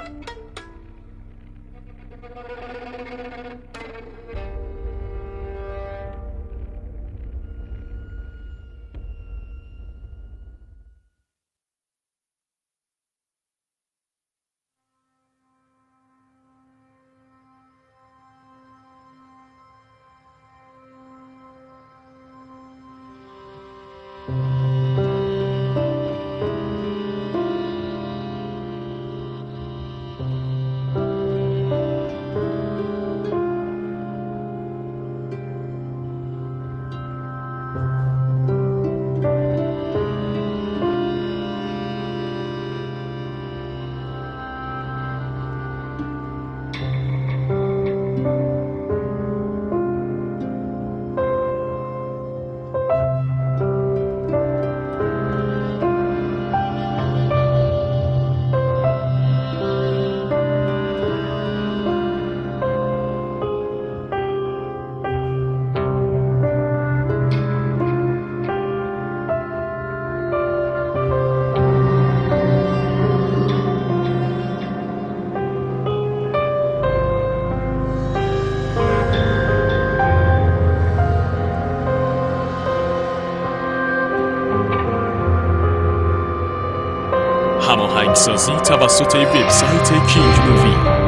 هماهنگسازی توسط وبسایت کینگ مووی.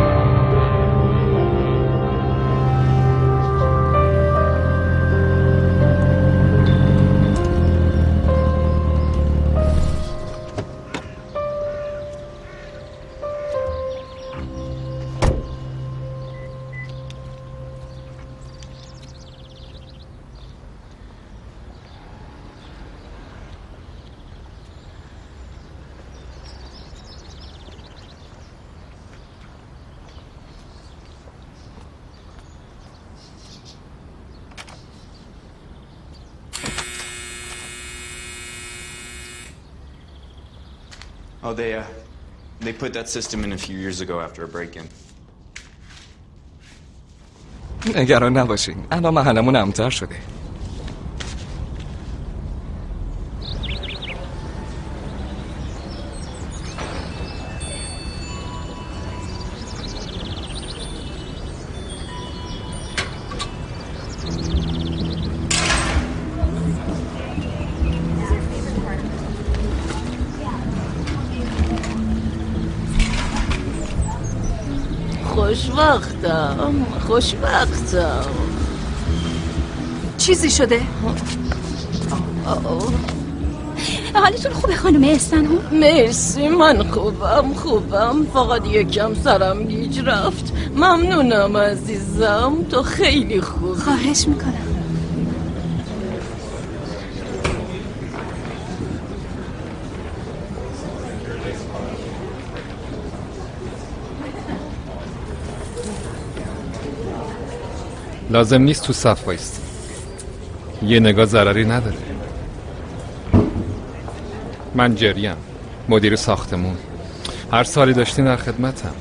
Oh, they put that system in a few years ago after a break-in. نگران نباشین، الان محلمون امن‌تر شده. خوشوقتم. چیزی شده؟ حالتون خوبه خانم استنهو؟ مرسی، من خوبم، فقط یکم سرم گیج رفت. ممنونم عزیزم، تو خیلی خوب. خواهش میکنم. لازم نیست تو صف وایستی، یه نگاه ضرری نداره. من جریم، مدیر ساختمون، هر سالی داشتین در خدمتم.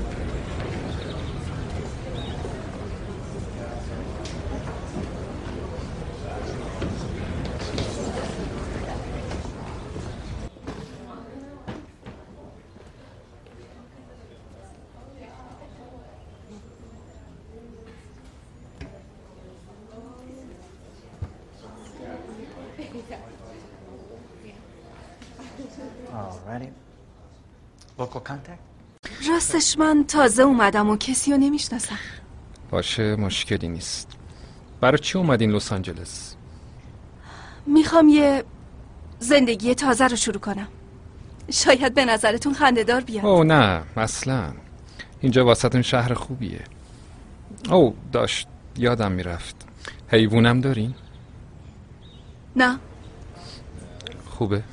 راستش من تازه اومدم و کسی رو نمیشناسم. باشه، مشکلی نیست. برای چی اومدین لس آنجلس؟ میخوام یه زندگی تازه رو شروع کنم. شاید به نظرتون خنده‌دار بیاد. اوه نه، اصلا اینجا واسهتون شهر خوبیه. اوه داشت یادم میرفت، حیوانم دارین؟ نه. خوبه.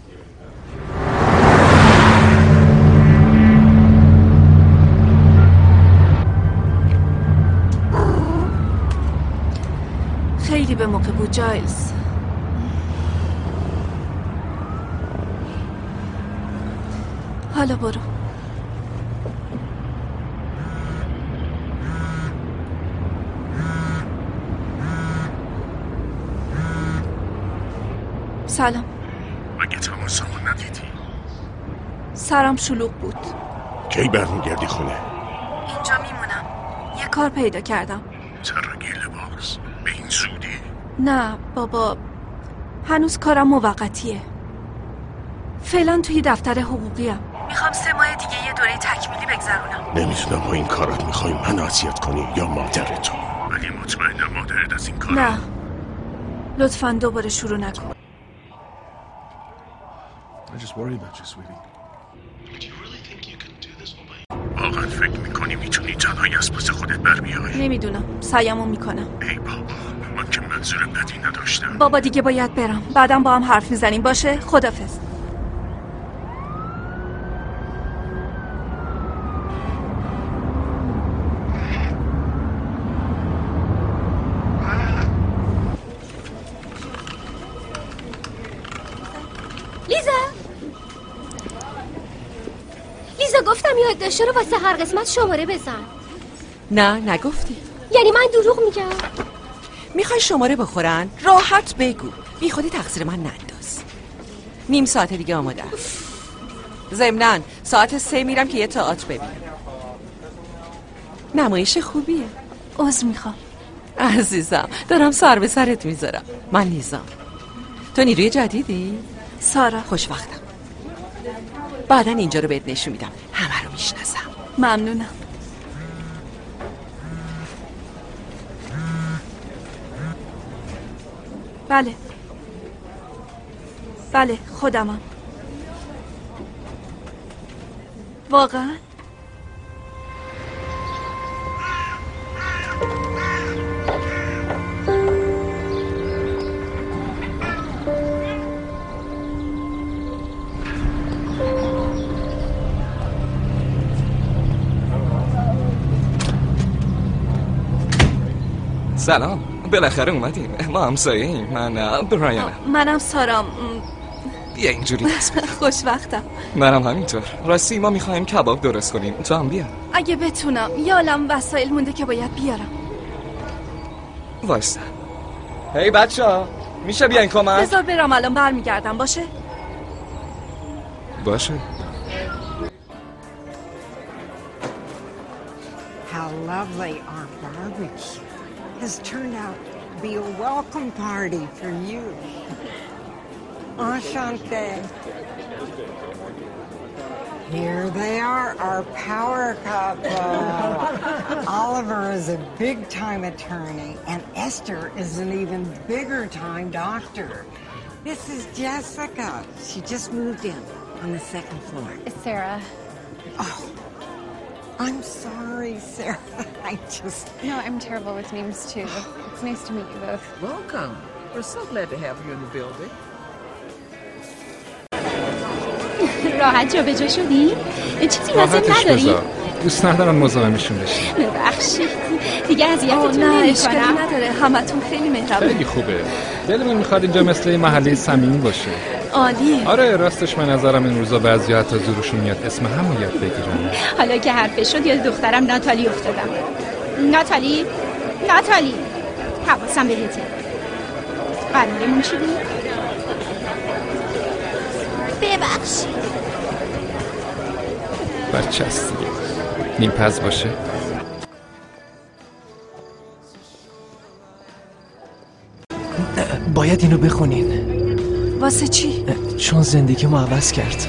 خیلی به موقع بود جایلز. حالا برو. سلام. مگه تماسمون ندیدی؟ سرم شلوغ بود. کی برمیگردی خونه؟ اینجا میمونم. یه کار پیدا کردم. سرگی لباس به این زودی؟ نه بابا، هنوز کارم موقتیه. فعلا توی دفتر حقوقیم. میخوام 3 ماه دیگه یه دوره تکمیلی بگذرونم. نمیتونم با این کارات میخوای من اذیت کنی یا مادرتو، ولی مطمئنم مادرت از این کار نه لطفاً دوباره شروع نکن. واقعا فکر میکنی میتونی تنهایی از پس خودت بر بیای؟ نمیدونم، سعیمو میکنم. ای بابا، من که منظور بدی نداشتم. بابا دیگه باید برم، بعدم با هم حرف میزنیم. باشه؟ خدافظ. لیزا گفتم یادداشت رو واسه هر قسمت شماره بزن. نه نگفتی. یعنی من دروغ میگم؟ میخوای شماره بخورن؟ راحت بگو، بی خودی تقصیر من ننداز. نیم ساعت دیگه آماده است. ضمناً ساعت 3 میرم که یه تئاتر ببینم. نمایش خوبیه. عذر میخوام عزیزم، دارم سر به سرت میذارم. من نیزام. تو نیروی جدیدی؟ سارا. خوشوقتم. بعداً اینجا رو بهت نشون میدم، همه رو میشناسم. ممنونم. بله خودمم. واقعا؟ سلام، بالاخره اومدیم. ما همسایه‌ایم. من برایانم. منم سارام. بیا اینجوری دست بده. خوشوقتم. منم همینطور. راستی ما میخوایم کباب درست کنیم، تو هم بیا. اگه بتونم. یالم وسایل مونده که باید بیارم. وایسا. هی بچه‌ها، میشه بیاین کمک؟ بذار برم، الان برمیگردم. باشه؟ باشه. How lovely our barbecue has turned out to be a welcome party for you. Enchanté. Here they are, our power couple. Oliver is a big-time attorney, and Esther is an even bigger-time doctor. This is Jessica. She just moved in on the 2nd floor. It's Sarah. Oh. I'm sorry, Sarah. I just... No, I'm terrible with names, too. It's nice to meet you both. Welcome. We're so glad to have you in the building. راحت جا به جا شدی؟ چیزی لازم نداری؟ دوست ندارم مزاحمشون بشی. ببخشید دیگه اذیتتون نه نمی‌کنم. اشکالی نداره، همتون خیلی مهربون. خیلی خوبه. دلمون میخواد اینجا مثل یه محله صمیمی باشه. عالیه. آره راستش من نظرم این روزا بعضیا حتی زورشون میاد اسم همو یاد بگیرن. حالا که حرفش شد یاد دخترم ناتالی افتادم. ناتالی حواسم بهته. قرارمون چی بود؟ ببخشید. بچه هست دیگه. نیم پز باشه. باید اینو بخونین. واسه چی؟ چون زندگی ما عوض کرد.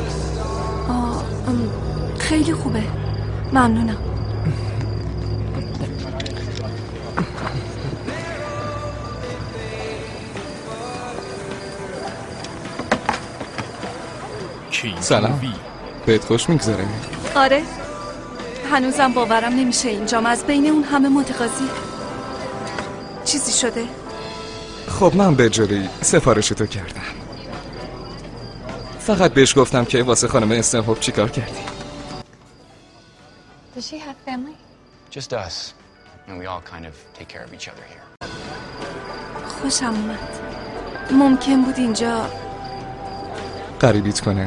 خیلی خوبه. ممنونم. سلام. بهت خوش میگذره؟ آره. هنوزم باورم نمیشه اینجام از بین اون همه متقاضی. چیزی شده؟ خب من به جوری سفارشتو کردم. فقط بهش گفتم که واسه خانم استنهوپ چیکار کردی. Does she have family? Just us. And we all kind of take care of each other here. خوشم اومد. ممکن بود اینجا قریبیت کنه.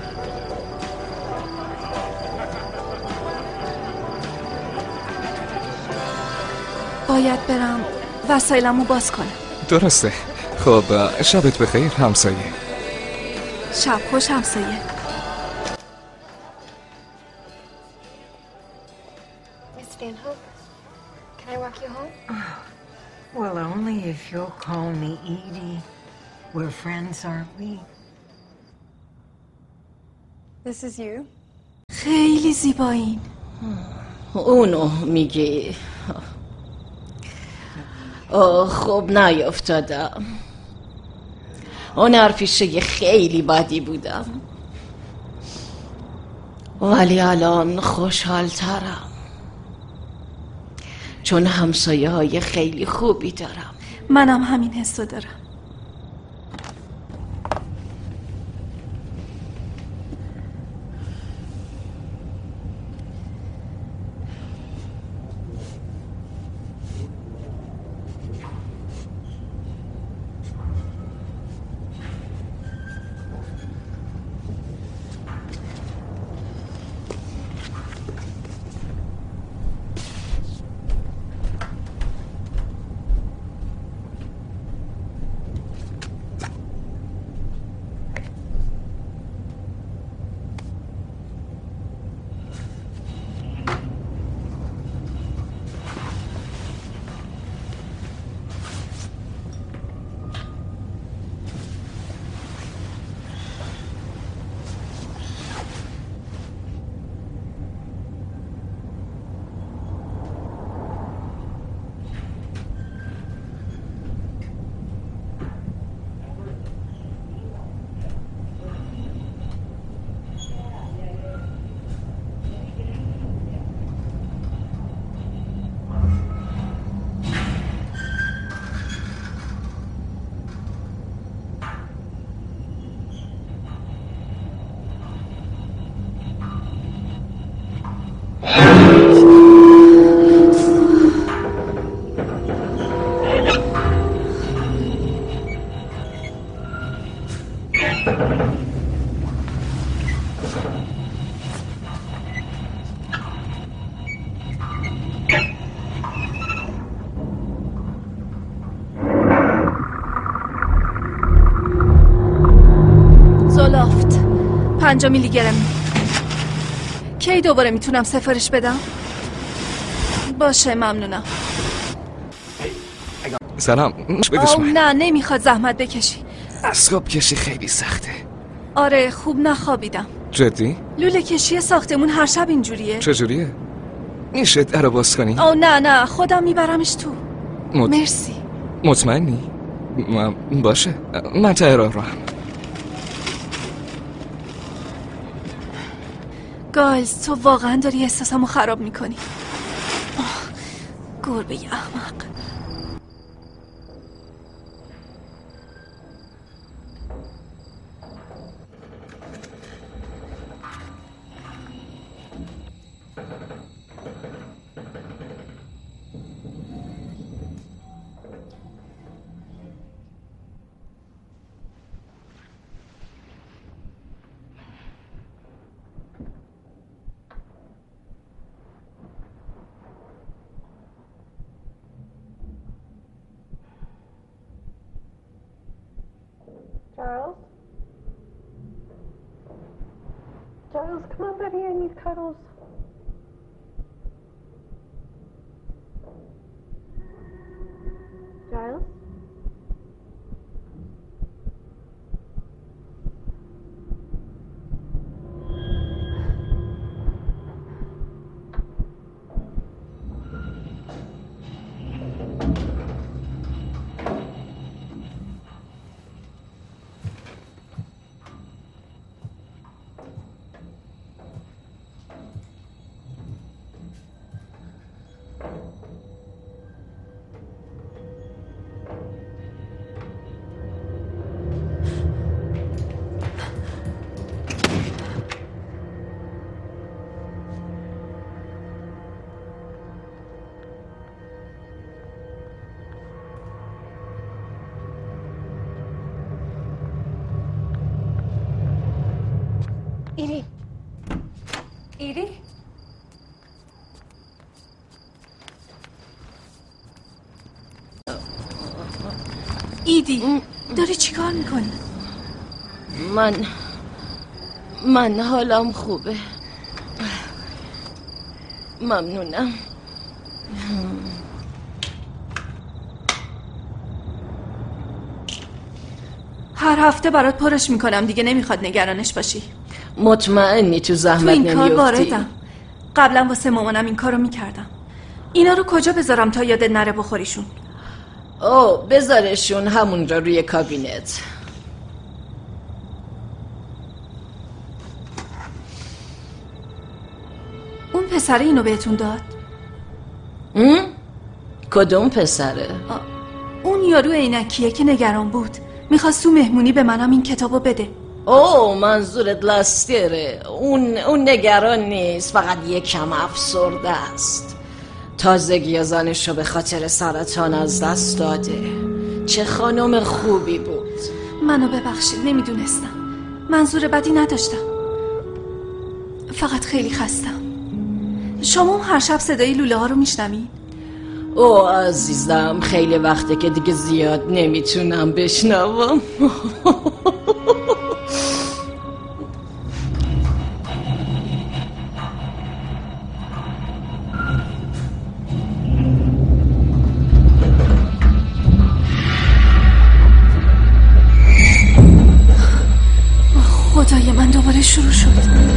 باید برم وسایلمو باز کنم. درسته. خب شبت بخیر همسایه. شب خوش همسایه. Miss Stanhope, can I walk you home? Well, only if you'll call me Edie. We're friends, aren't we? This is you. خیلی زیبایین. اونو میگی. خب نیافتادم. اون حرفیشه خیلی بدی بودم، ولی الان خوشحال ترم چون همسایه های خیلی خوبی دارم. منم همین حسو دارم. زولافت 5 میلی گرم. کی دوباره میتونم سفارش بدم؟ باشه ممنونم. سلام. بدش من. نه نمیخواد زحمت بکشی. اسباب کشی خیلی سخته. آره خوب نخوابیدم. جدی؟ لوله کشی ساختمون هر شب اینجوریه. چجوریه؟ میشه درو باز کنی؟ نه خودم میبرمش تو. مرسی. مطمئنی؟ باشه من ته راه هم. گایز تو واقعا داری احساسمو خراب میکنی. گربه احمق. Charles? Giles, come on, buddy, I need cuddles. Giles? ایری؟ ایدی داری چیکار میکنی؟ من حالم خوبه. ممنونم. هر هفته برات پرش میکنم دیگه، نمیخواد نگرانش باشی. مطمئنی تو زحمت تو این کار نمیافتی؟ واردم. قبلا واسه مامانم این کارو میکردم. اینا رو کجا بذارم تا یادت نره بخوریشون؟ بذارشون همونجا روی کابینت. اون پسره اینو بهتون داد؟ کدوم پسره؟ اون یارو عینکیه که نگران بود، میخواست تو مهمونی به منم این کتابو بده. منظورت لاستره. اون نگران نیست، فقط یکم افسرده است. تازگی زنشو به خاطر سرطان از دست داده. چه خانم خوبی بود. منو ببخشید، نمیدونستم. منظور بدی نداشتم، فقط خیلی خستم. شما هر شب صدای لوله ها رو میشنوید؟ عزیزم خیلی وقته که دیگه زیاد نمیتونم بشنوم. خدای من، دوباره شروع شد.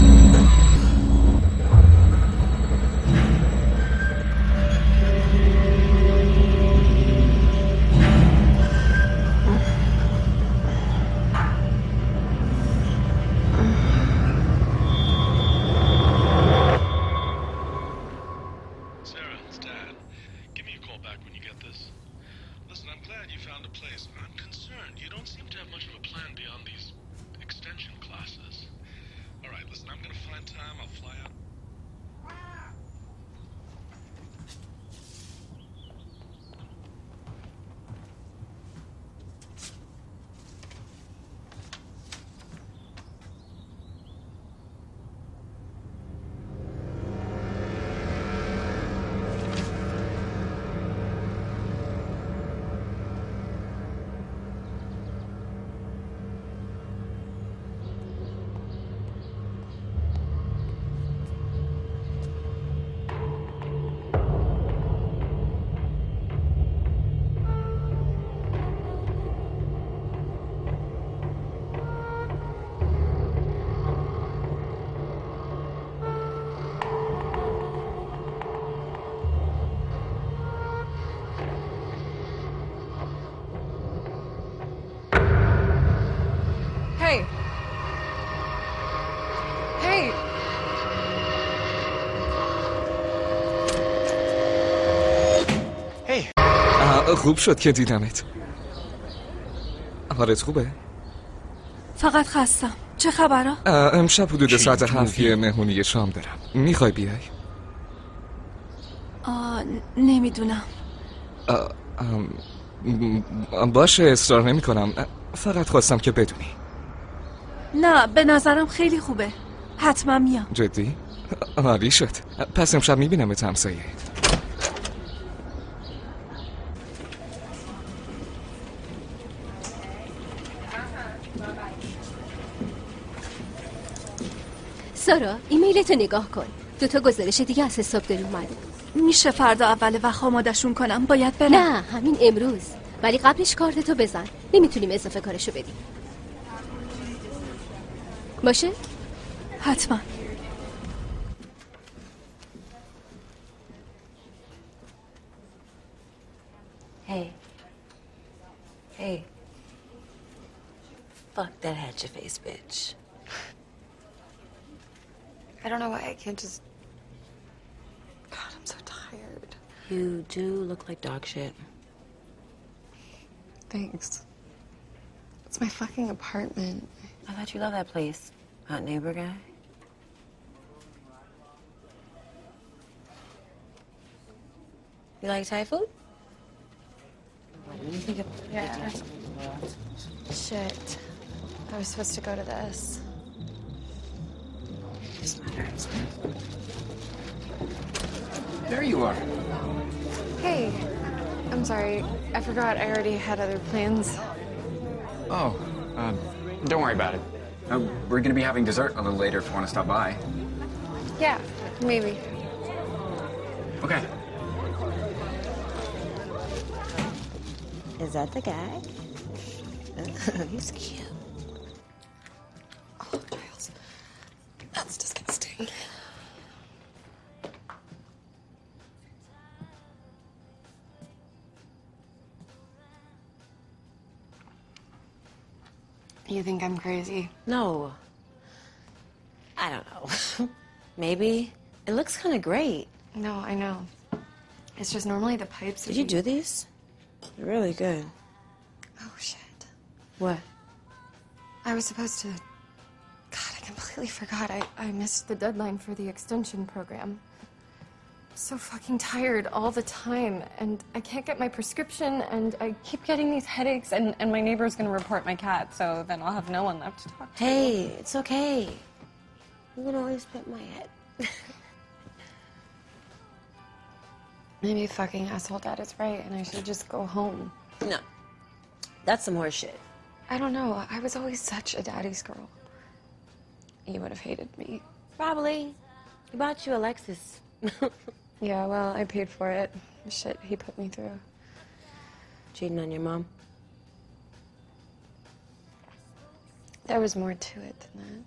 خوب شد که دیدمت. حالت خوبه؟ فقط خستم. چه خبرها؟ امشب حدود ساعت 7 مهمونی شام دارم. میخوای بیای؟ نمیدونم. باشه، اصرار نمی کنم. فقط خواستم که بدونی. نه، به نظرم خیلی خوبه. حتما میام. جدی؟ عالی شد. پس امشب میبینم همسایه. سارا، ایمیلتو نگاه کن. 2 گزارش دیگه از حساب داری اومده. میشه فردا اول وقت آمادشون کنم؟ باید برم. نه، همین امروز. ولی قبلش کارتتو بزن. نمیتونیم اضافه کارشو بدیم. باشه؟ حتما. Hey. Fuck that hatchet face bitch. I don't know why I can't just... God, I'm so tired. You do look like dog shit. Thanks. It's my fucking apartment. I thought you loved that place. Hot neighbor guy. You like Thai food? Yeah. Shit. I was supposed to go to this. There you are. Hey. I'm sorry. I forgot I already had other plans. Oh, don't worry about it. We're gonna be having dessert a little later if you want to stop by. Yeah, maybe. Okay. Is that the guy? He's cute. Oh, Giles. That's disgusting. You think I'm crazy? No. I don't know. Maybe. It looks kind of great. No, I know. It's just normally the pipes... Did you do these? They're really good. Oh, shit. What? I was supposed to... God, I completely forgot. I missed the deadline for the extension program. I'm so fucking tired all the time, and I can't get my prescription, and I keep getting these headaches, and my neighbor's gonna report my cat, so then I'll have no one left to talk to. Hey, it's okay. You can always pet my head. Maybe fucking asshole dad is right, and I should just go home. No. That's some horse shit. I don't know. I was always such a daddy's girl. You would have hated me. Probably. He bought you a Lexus. Yeah, well, I paid for it. The shit he put me through. Cheating on your mom? There was more to it than that.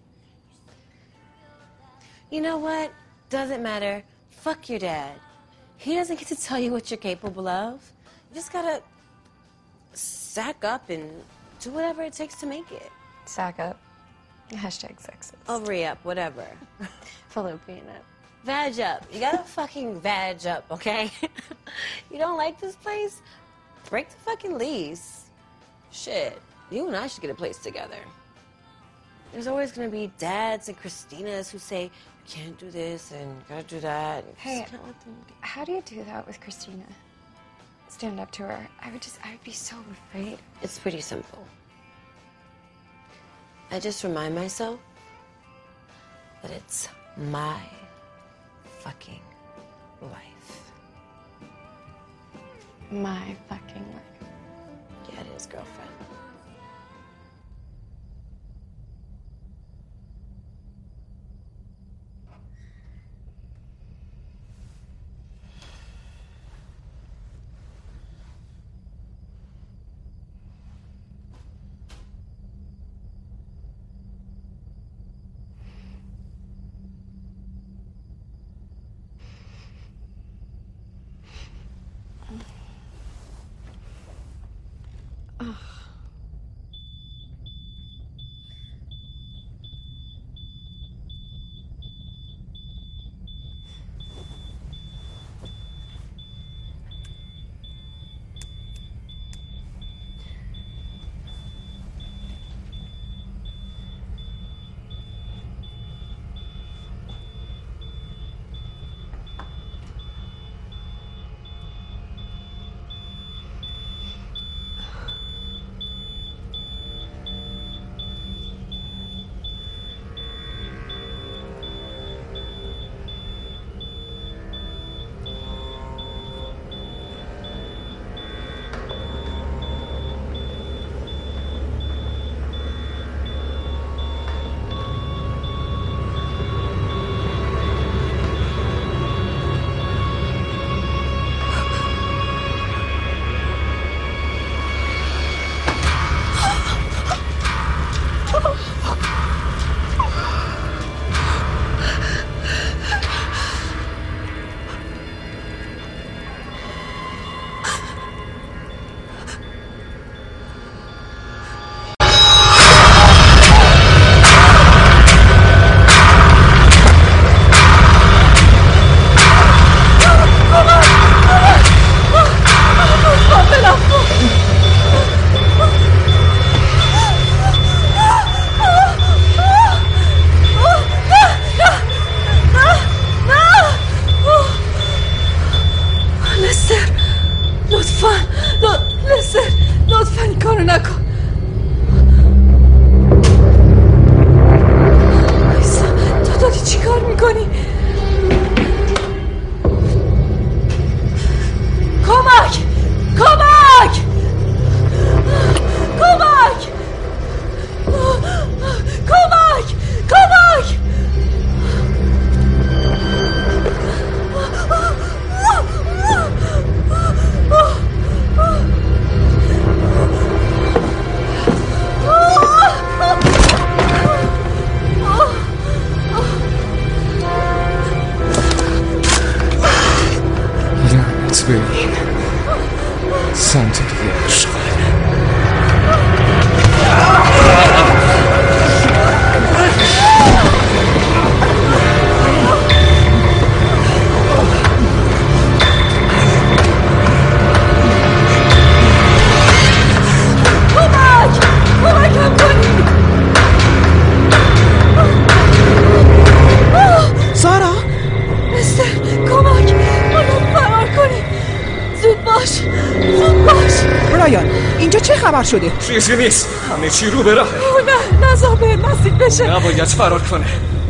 You know what? Doesn't matter. Fuck your dad. He doesn't get to tell you what you're capable of. You just gotta sack up and do whatever it takes to make it. Sack up. Hashtag sexist. Ovary up, whatever. Fallopian up. Vag up. You gotta fucking vag up, okay? You don't like this place? Break the fucking lease. Shit. You and I should get a place together. There's always gonna be dads and Christinas who say, you can't do this and you gotta do that. Hey, how do you do that with Christina? Stand up to her. I would be so afraid. It's pretty simple. I just remind myself that it's my fucking life. My fucking life. Yeah, it is, girlfriend. بریم سمت دیگه عشق. کمکم کنید. سارا مستر کمک، باید فرار کنید. زود باش. برایان اینجا چه خبر شده؟ چیزی نیست، همه چی رو به راهه. نه نزار به نزدیک بشه. نباید فرار کنه.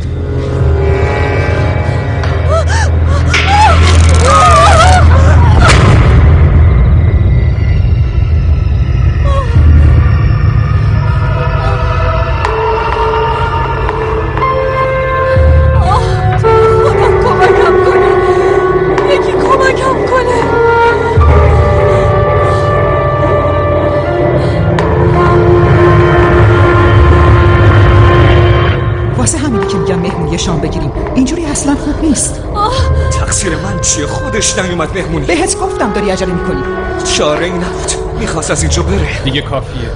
شام بگیریم. اینجوری اصلا خوب نیست. تقصیر من چیه؟ خودش نیومد مهمونی. بهت گفتم داری عجله میکنی. چاره ای نبود، میخواست از اینجا بره. دیگه کافیه.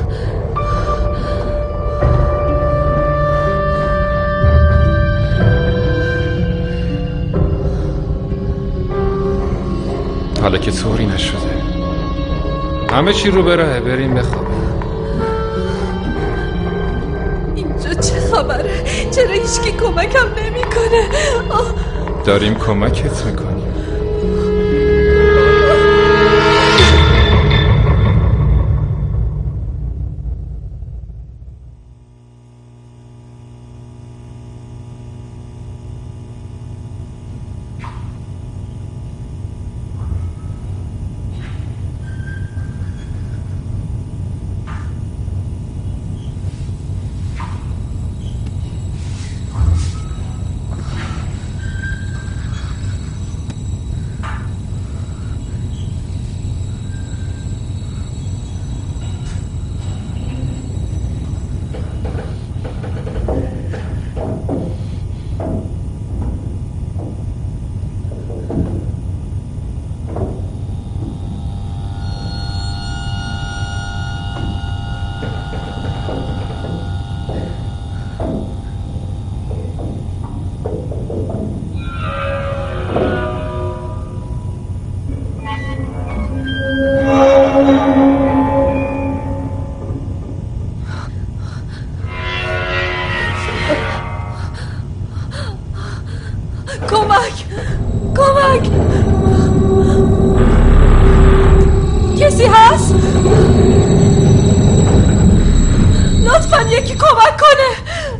حالا که طوری نشده، همه چی رو به راهه. بریم بخوابیم. اینجا چه خبره؟ چرا هیچکی کمکم نمیکنه؟ داریم کمکت میکنیم. کمک کسی هست؟ لطفاً یکی کمک کنه.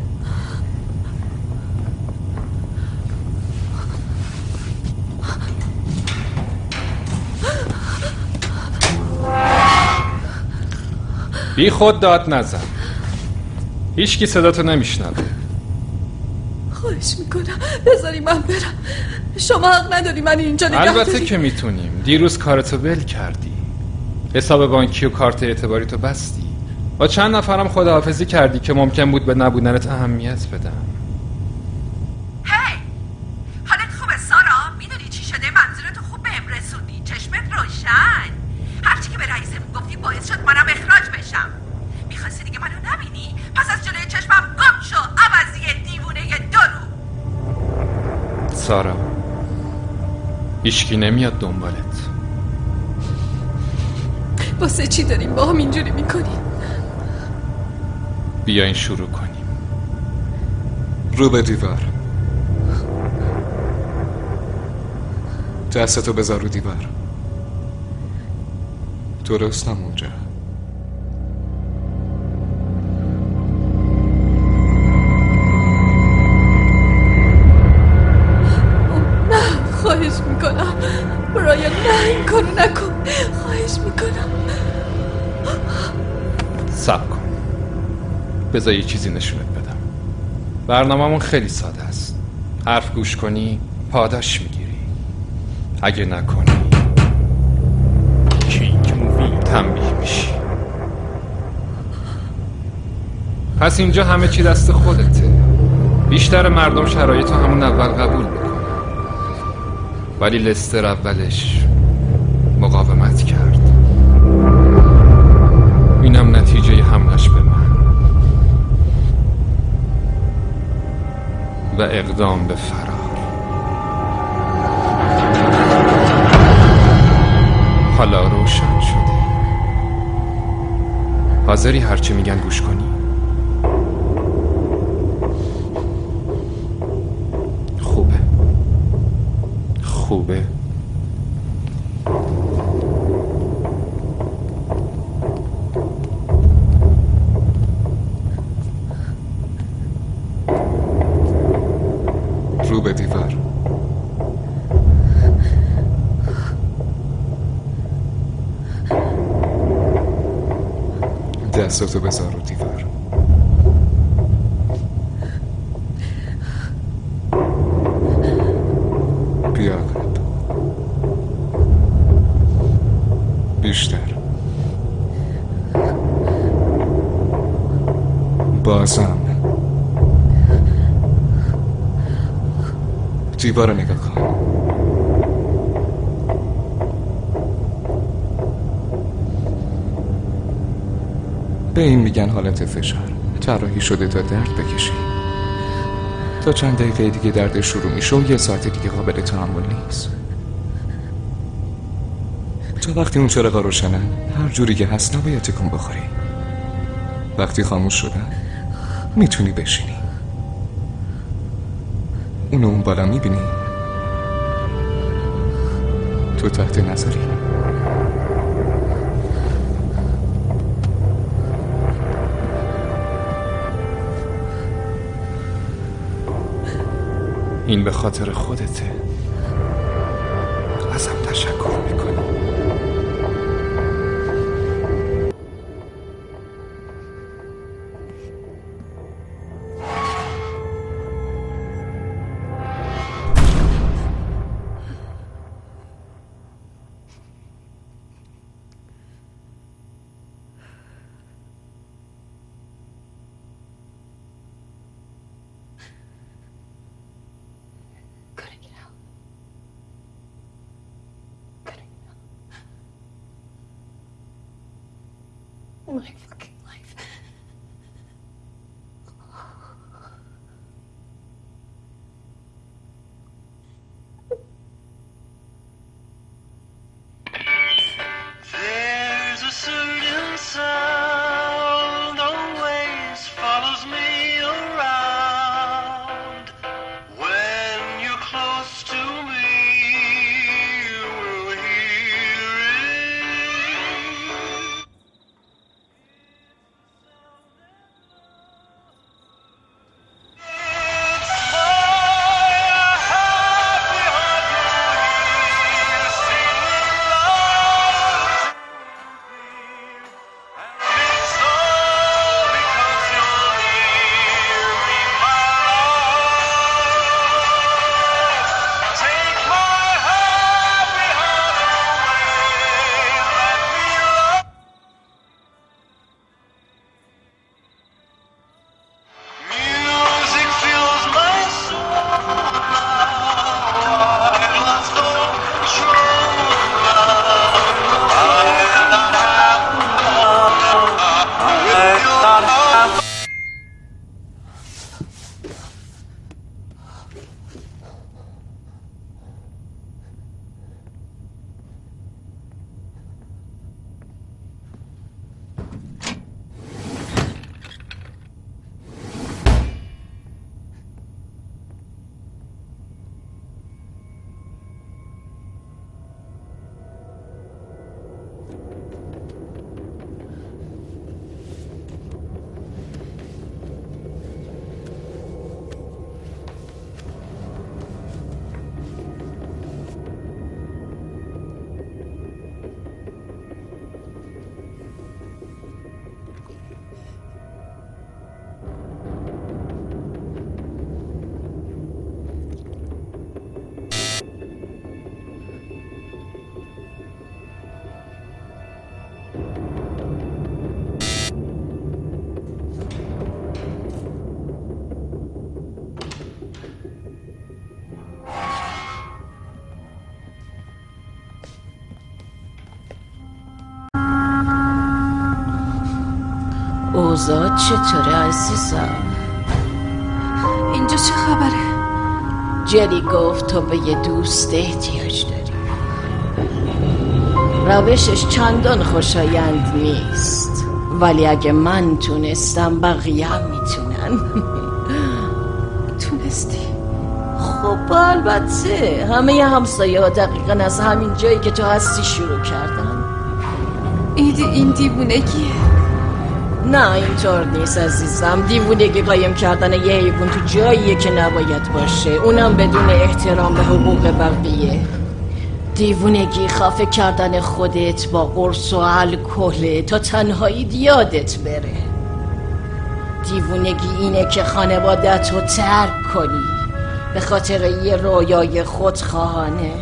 بی خود داد نزن. هیچ کی صداتو نمیشنوه. خواهش میکنم بذاری من برم. شما حق نداری من اینجا نگه داری. البته که میتونیم. دیروز کارتو بل کردی. حساب بانکی و کارت اعتباری تو بستی. با چند نفرم خداحافظی کردی که ممکن بود به نبودنت اهمیت بدم. هی حالت خوبه سارا؟ میدونی چی شده؟ منظورتو خوب بهم رسوندی. چشمت روشن. هرچی که به رئیسمون گفتی باعث شد منم اخراج بشم. میخواستی دیگه منو نبینی؟ پس از جلوی چشمم گم شو عوضی دیوونه درو. سارا هیچکی نمیاد دنبالت. واسه چی داریم با هم اینجوری میکنیم؟ بیاین شروع کنیم. رو به دیوار. دستتو بذار رو دیوار. درستم اونجا. نه خواهش میکنم برایان، نه این کارو نکن. خواهش میکنم. صبر کن، بذار یه چیزی نشونت بدم. برنامه‌مون خیلی ساده است. حرف گوش کنی پاداش میگیری، اگه نکنی کینگ مووی تنبیه میشی. پس اینجا همه چی دست خودته. بیشتر مردم شرایطو همون اول قبول میکنن، ولی لستر اولش مقاومت کرد. اینم نتیجه حملش به من و اقدام به فرار. حالا روشن شده. حاضری هرچی میگن گوش کنی؟ خوبه. رو به دیوار. دستاتو بذار رو دیوار. بیا عقب. بیشتر. بازم. دیوار رو نگاه کن. به این میگن حالت فشار. طراحی شده تا درد بکشی. تا چند دقیقه دیگه درد شروع میشه و 1 ساعت دیگه قابل تحمل نیست. تا وقتی اون چراغا روشنن هر جوری که هست نباید تکون بخوری. وقتی خاموش شدن میتونی بشینی. اونو اون بالا میبینی؟ تو تحت نظری. این به خاطر خودته. ازم تشکر میکنی. My fucking life. There's a certain sound always follows me around. When you're close to me, you will hear it. اوضاع چطوره عزیزم؟ اینجا چه خبره؟ جری گفت تو به یه دوست احتیاج داری. روشش چندان خوشایند نیست، ولی اگه من تونستم بقیه هم میتونن. تونستی؟ خب البته همه همسایه ها دقیقا از همین جایی که تو هستی شروع کردن. این دیوونگیه. نه اینطور نیست عزیزم. دیوونگی قایم کردن یه حیوان تو جاییه که نباید باشه، اونم بدون احترام به حقوق بقیه. دیوونگی خفه کردن خودت با قرص و الکل تا تنهایی یادت بره. دیوونگی اینه که خانوادت رو ترک کنی به خاطر یه رویای خودخواهانه.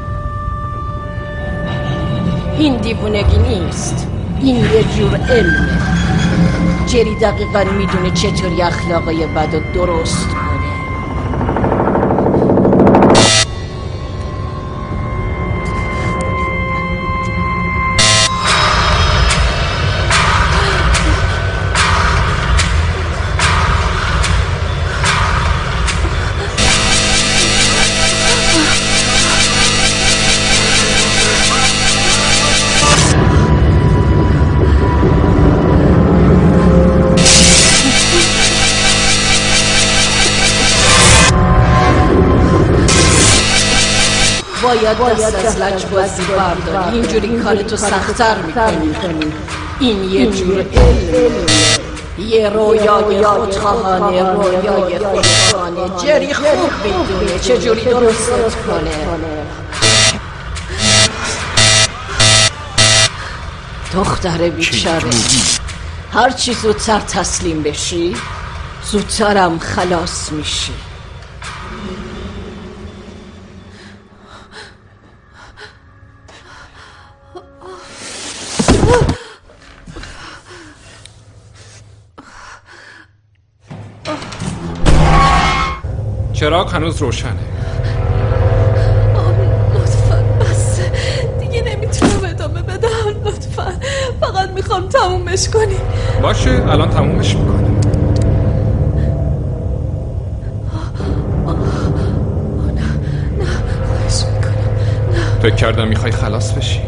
این دیوونگی نیست، این یه جور علمه. جری دقیقا میدونه چطوری اخلاقای بد و درست کنه. باید از لجبازی برداری، اینجوری کارتو سخت‌تر میکنی. این یه جور علم، یه رویای خودخواهانه، رویای خودخواهانه. جری خوب میدونه چجوری درستت کنه. دختر بیچاره، هرچی زودتر تسلیم بشی زودترم خلاص میشی. چراغ هنوز روشنه. لطفاً بس دیگه نمیتونم ادامه بدم. لطفاً فقط میخوام تمومش کنی. باشه الان تمومش میکنم. نه خواهش میکنم. فکر کردم میخوای خلاص بشی.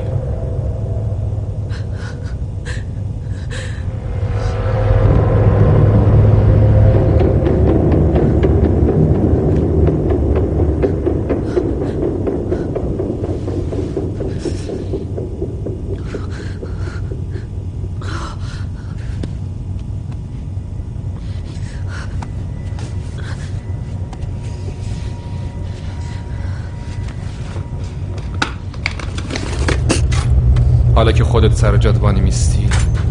حالا که خودت سر جادوانی میستی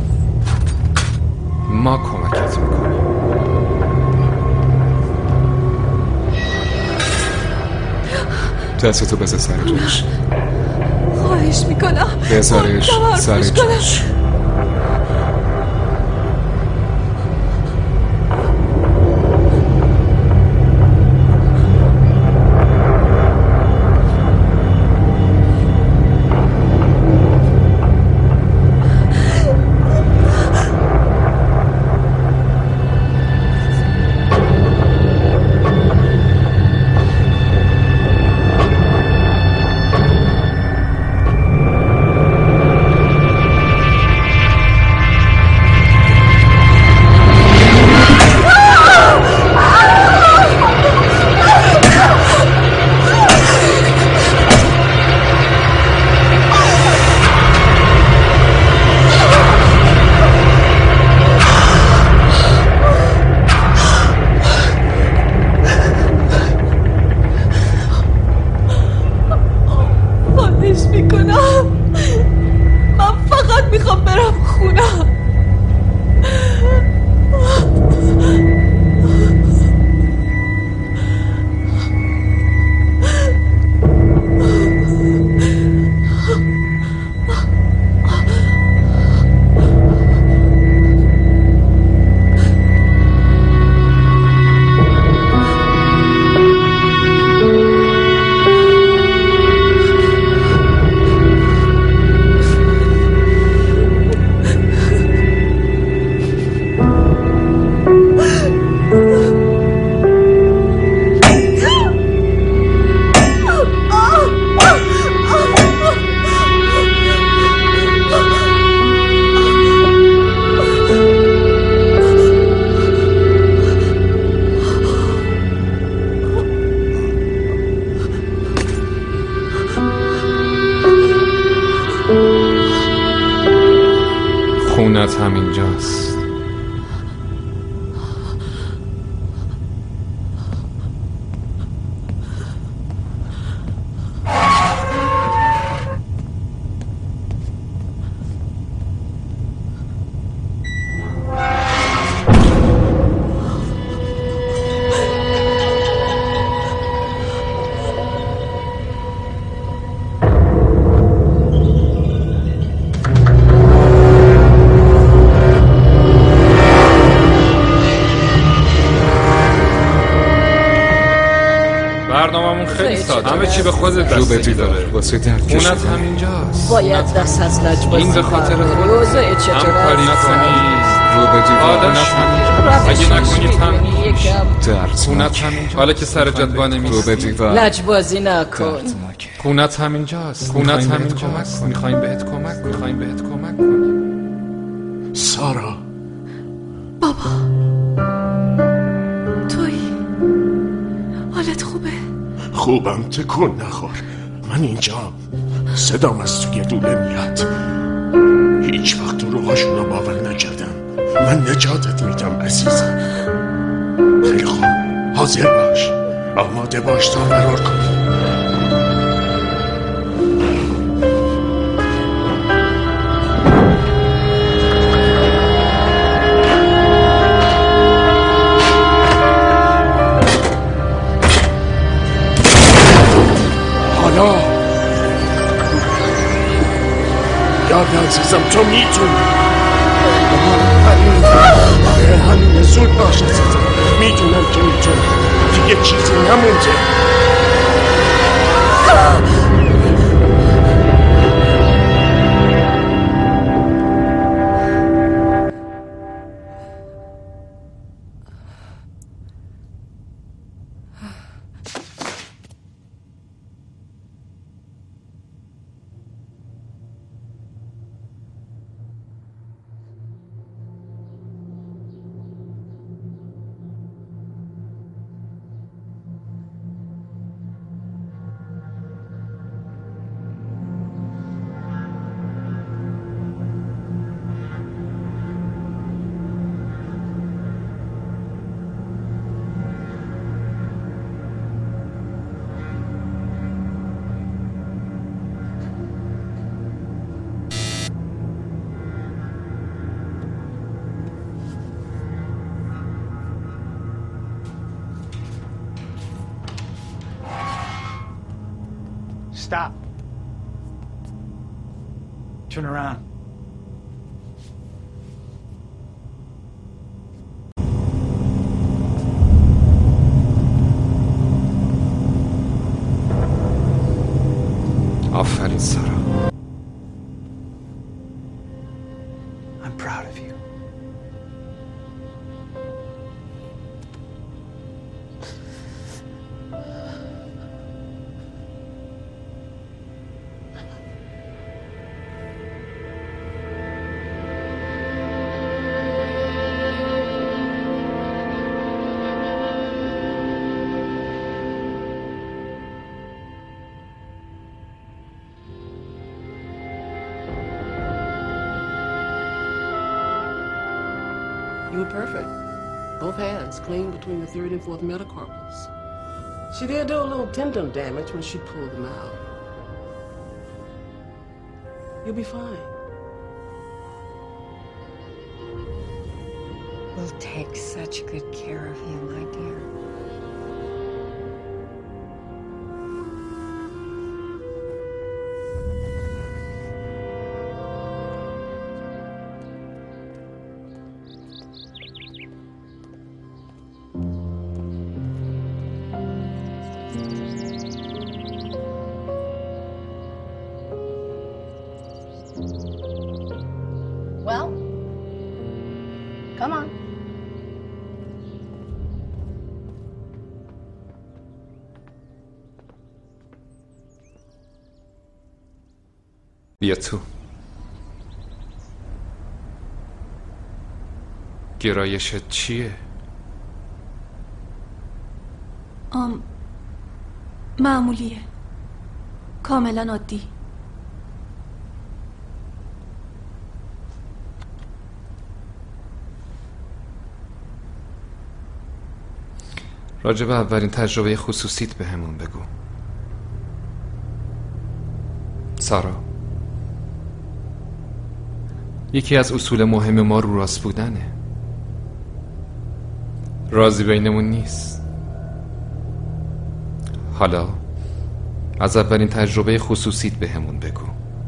ما کمکت میکنیم. دستتو بذار سر جاش. خواهش میکنم بذارش سر جاش. خونت همینجاست. برنامه‌مون خیلی ساده، همه چی به خودت بستگی داره. واسه درک خونت همینجاست. باید دست از لجبازی این به خاطر خود. اوضاع چطور هم کاری نکنی رو به دیوار اگه نکنی درد خونت همینجاست. حالا که سر جد با نمیستی رو به دیوار لجبازی نکن. خونت همینجاست. خونت همینجاست. میخوایم بهت کمک کنیم. سارا بابا تویی؟ حالت خوبه؟ خوبم، تکون نخور. من اینجام. صدام از توی دوله میاد. هیچ وقت تو روحاشونو باور نکردم. من نجاتت میدم عزیزم. خیلی خوب، حاضر باش. آماده باش تا فرار کنی. یاد عزیزم، تو میتونی. همین زود باش عزیزم. میدونم که میتونی. دیگه چیزی نمونده. Stop. Turn around. آفرین سارا. I'm proud of you. You were perfect. Both hands clean between the third and fourth metacarpals. She did do a little tendon damage when she pulled them out. You'll be fine. We'll take such good care of you, my dear. Well, come on. بیا تو. گرایشت چیه؟ معمولیه. کاملا عادی. راجع به اولین تجربه خصوصیت به همون بگو. سارا، یکی از اصول مهم ما رو راست بودنه. رازی بینمون نیست. حالا از اولین تجربه خصوصیت به همون بگو.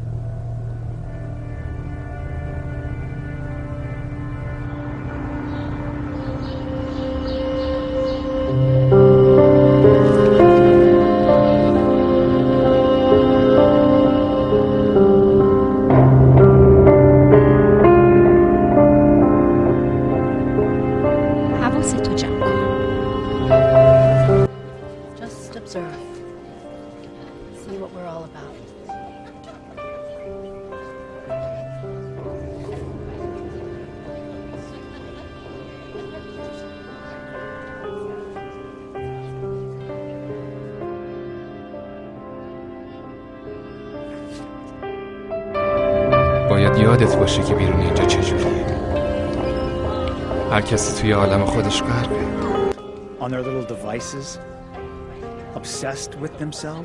باید یادت باشه که بیرون اینجا چجوریه. هر کسی توی عالم خودش غرقه. On their little devices, obsessed with themselves.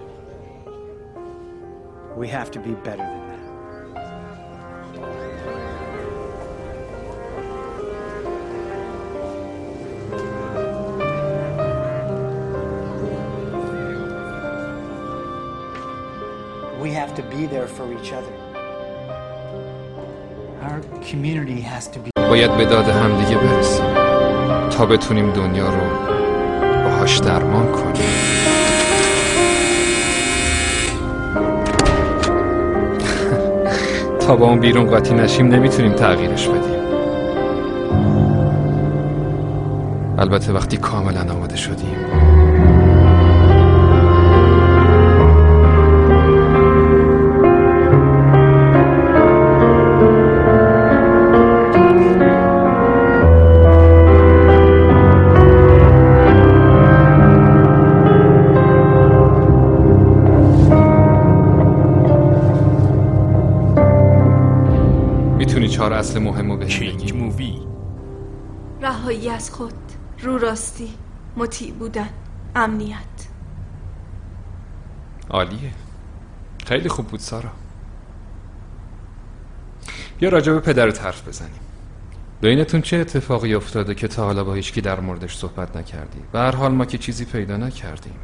We have to be better than that. We have to be there for each other. Our community has to be. باید به داد همدیگه برسیم تا بتونیم دنیا رو باهاش درمان کنیم. تا با اون بیرون قاطی نشیم نمیتونیم تغییرش بدیم. البته وقتی کاملا آماده شدیم. میتونی 4 اصل مهمو بهم بگی؟ رهایی از خود، رو راستی، مطیع بودن، امنیت. عالیه. خیلی خوب بود سارا. بیا راجع به پدرت حرف بزنیم. بینتون چه اتفاقی افتاده که تا حالا با هیچکی در موردش صحبت نکردی؟ به هر حال ما که چیزی پیدا نکردیم.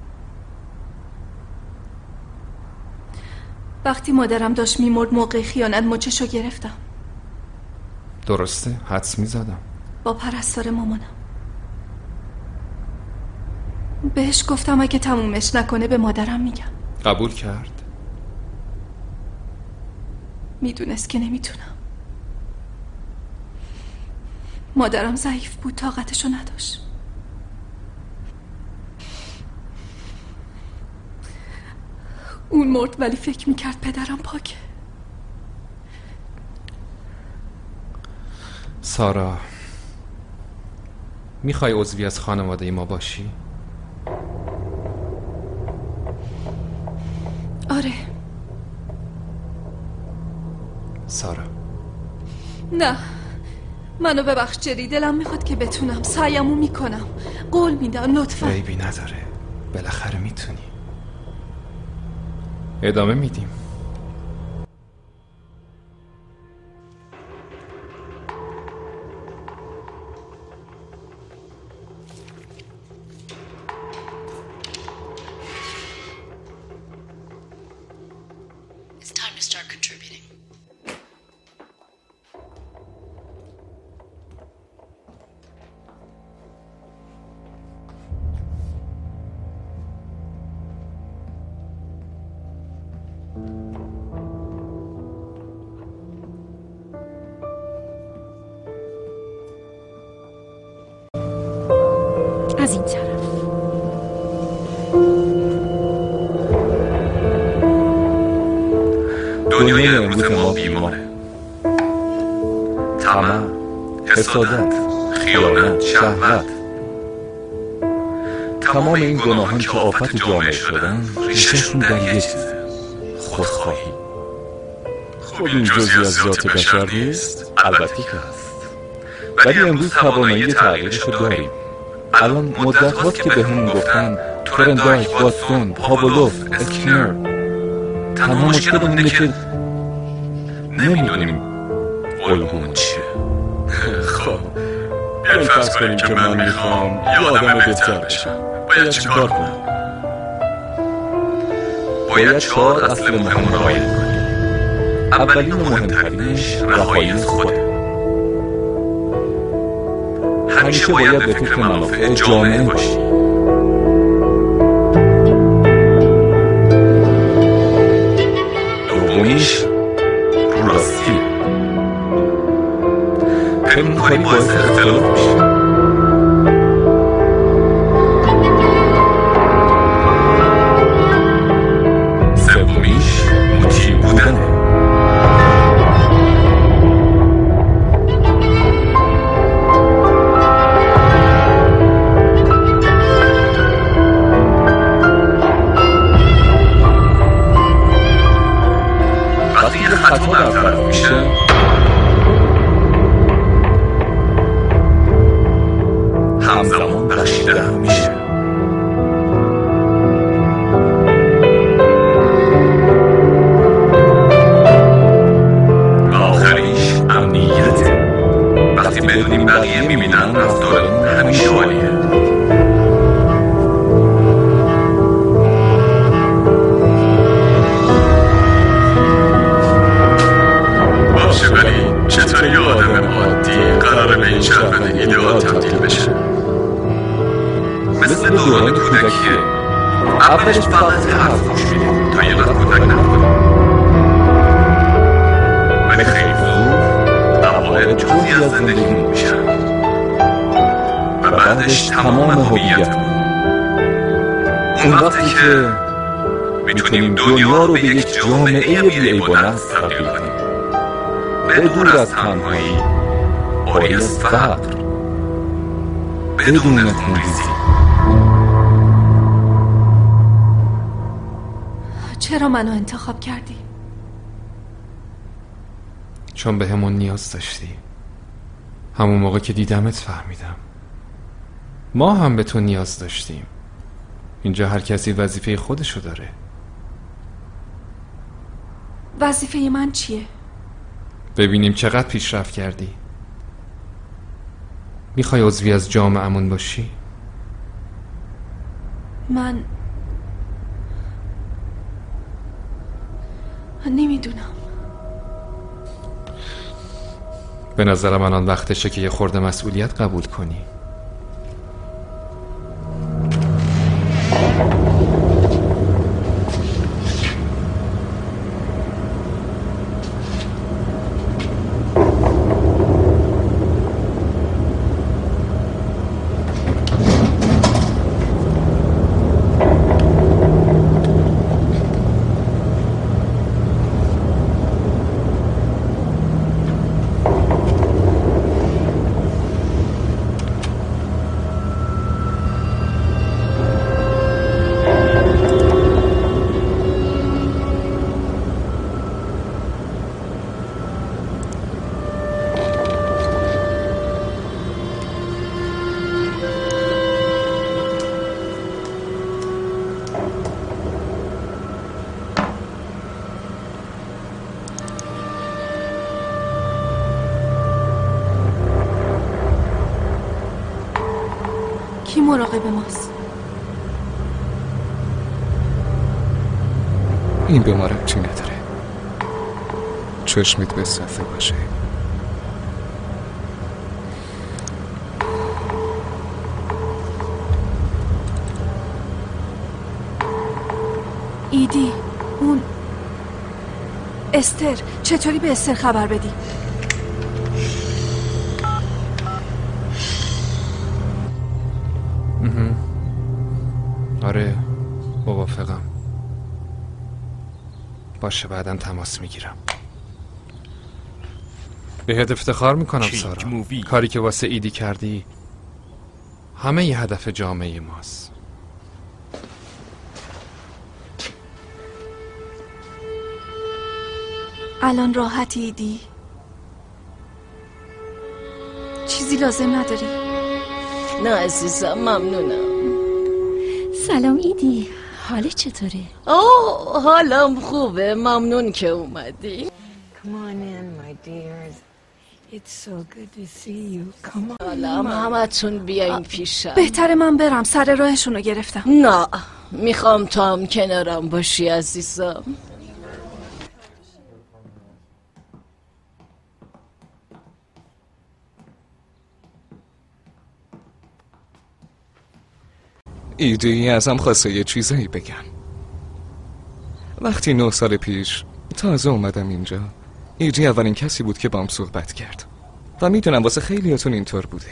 وقتی مادرم داشت میمرد موقع خیانت مچشو گرفتم. درسته؟ حدس میزدم. با پرستار مامانم. بهش گفتم اگه تمومش نکنه به مادرم میگم. قبول کرد؟ میدونست که نمیتونم. مادرم ضعیف بود، طاقتشو نداشت. اون مرد ولی فکر میکرد پدرم پاکه. سارا، میخوای عضوی از خانواده ما باشی؟ آره. سارا نه، منو ببخش جری، دلم میخواد که بتونم، سعیمو میکنم، قول میدم، لطفا. عیبی نداره، بالاخره میتونی. ادامه میدیم. It's time to start contributing. از این طرف. دنیای امروز ما بیماره. طمع، حسادت، خیانت، شهوت، تمام این گناهان که آفت جامعه شدن ریشهشون در یه چیزه: خودخواهی. خب این جزئی از ذات بشر نیست؟ البته که هست، ولی امروز توانایی تغییرش رو داریم. الان مدت هاست که به همون گفتن تورندایک، باستون، پاولوف، اسکینر. تنها مشکل اینه که نمیدونیم الگومون چیه. خب بیایم فرض کنیم که من میخوام یه آدم بهتر بشم. باید چی کار کنم؟ باید 4 اصل مهم رو رعایت کنیم. اولین و مهمترینش رهایی از خوده. همیشه باید به فکر منافع جامعه باشی. دومیش راستی. پنهانی باعث اختلاف میشه. سومیش مطیع بودنه. وقتی یه خطا برطرف میشه همزمان بخشیده هم میشه. و آخریش امنیته. وقتی بدونیم بقیه میبینن رفتارمون همیشه عالیه. باشه، ولی چطوری یه آدم عادی قراره به این شهروند ایدئال تبدیل بشه؟ مثل دوران کودکیه. اولش فقط حرف گوش میدیم تا یه وقت کودک نکنیم، ولی خیلی زود اوایل جزئی از زندگیمون میشن و بعدش تمام هویتمون. اون وقتی که میتونیم دنیا رو به یک جامعه بی‌عیب و نقص تبدیل کنیم، بدون از تنهایی، عاری از فقر، بدون خونریزی. چرا منو انتخاب کردی؟ چون به همون نیاز داشتی. همون موقع که دیدمت فهمیدم ما هم به تو نیاز داشتیم. اینجا هر کسی وظیفه خودشو داره. وظیفه من چیه؟ ببینیم چقدر پیشرفت کردی. میخوای عضوی از جامعه‌مون باشی؟ من نمیدونم. به نظر من آن وقتشه که یه خورده مسئولیت قبول کنی. کی مراقب ماست؟ این به ما ربطی نداره. چشمت به صفحه باشه. ایدی، اون استر، چطوری به استر خبر بدی؟ آره، موافقم. باشه، بعداً تماس میگیرم. بهت افتخار میکنم سارا. کاری که واسه ایدی کردی همه ی هدف جامعه ماست. الان راحتی ایدی؟ چیزی لازم نداری؟ نه عزیزم، ممنونم. سلام ایدی، حالت چطوره؟ حالم خوبه، ممنون که اومدی. Come on in, my dears. It's so good to see you. Come on. سلام، همتون بیاین پیشم. بهتره من برم، سر راهشونو گرفتم. نه، میخوام تا هم کنارم باشی عزیزم. ایدی ازم خواسته یه چیزایی بگم. وقتی 9 سال پیش تازه اومدم اینجا، ایدی اولین کسی بود که با هم صحبت کرد و میدونم واسه خیلیاتون اینطور بوده.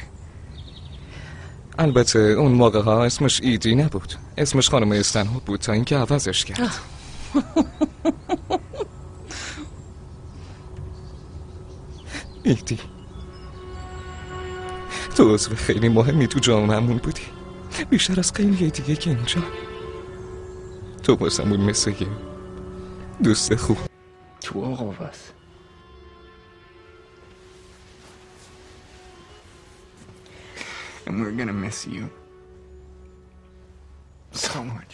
البته اون موقع ها اسمش ایدی نبود، اسمش خانم استنهوپ بود تا اینکه عوضش کرد. ایدی، تو عضو خیلی مهمی تو جامعه‌مون بودی، بیشتر از خیلی دیگه که اینجا. تو واسمون مثل یه دوست خوب. To all of us. And we're gonna miss you so much.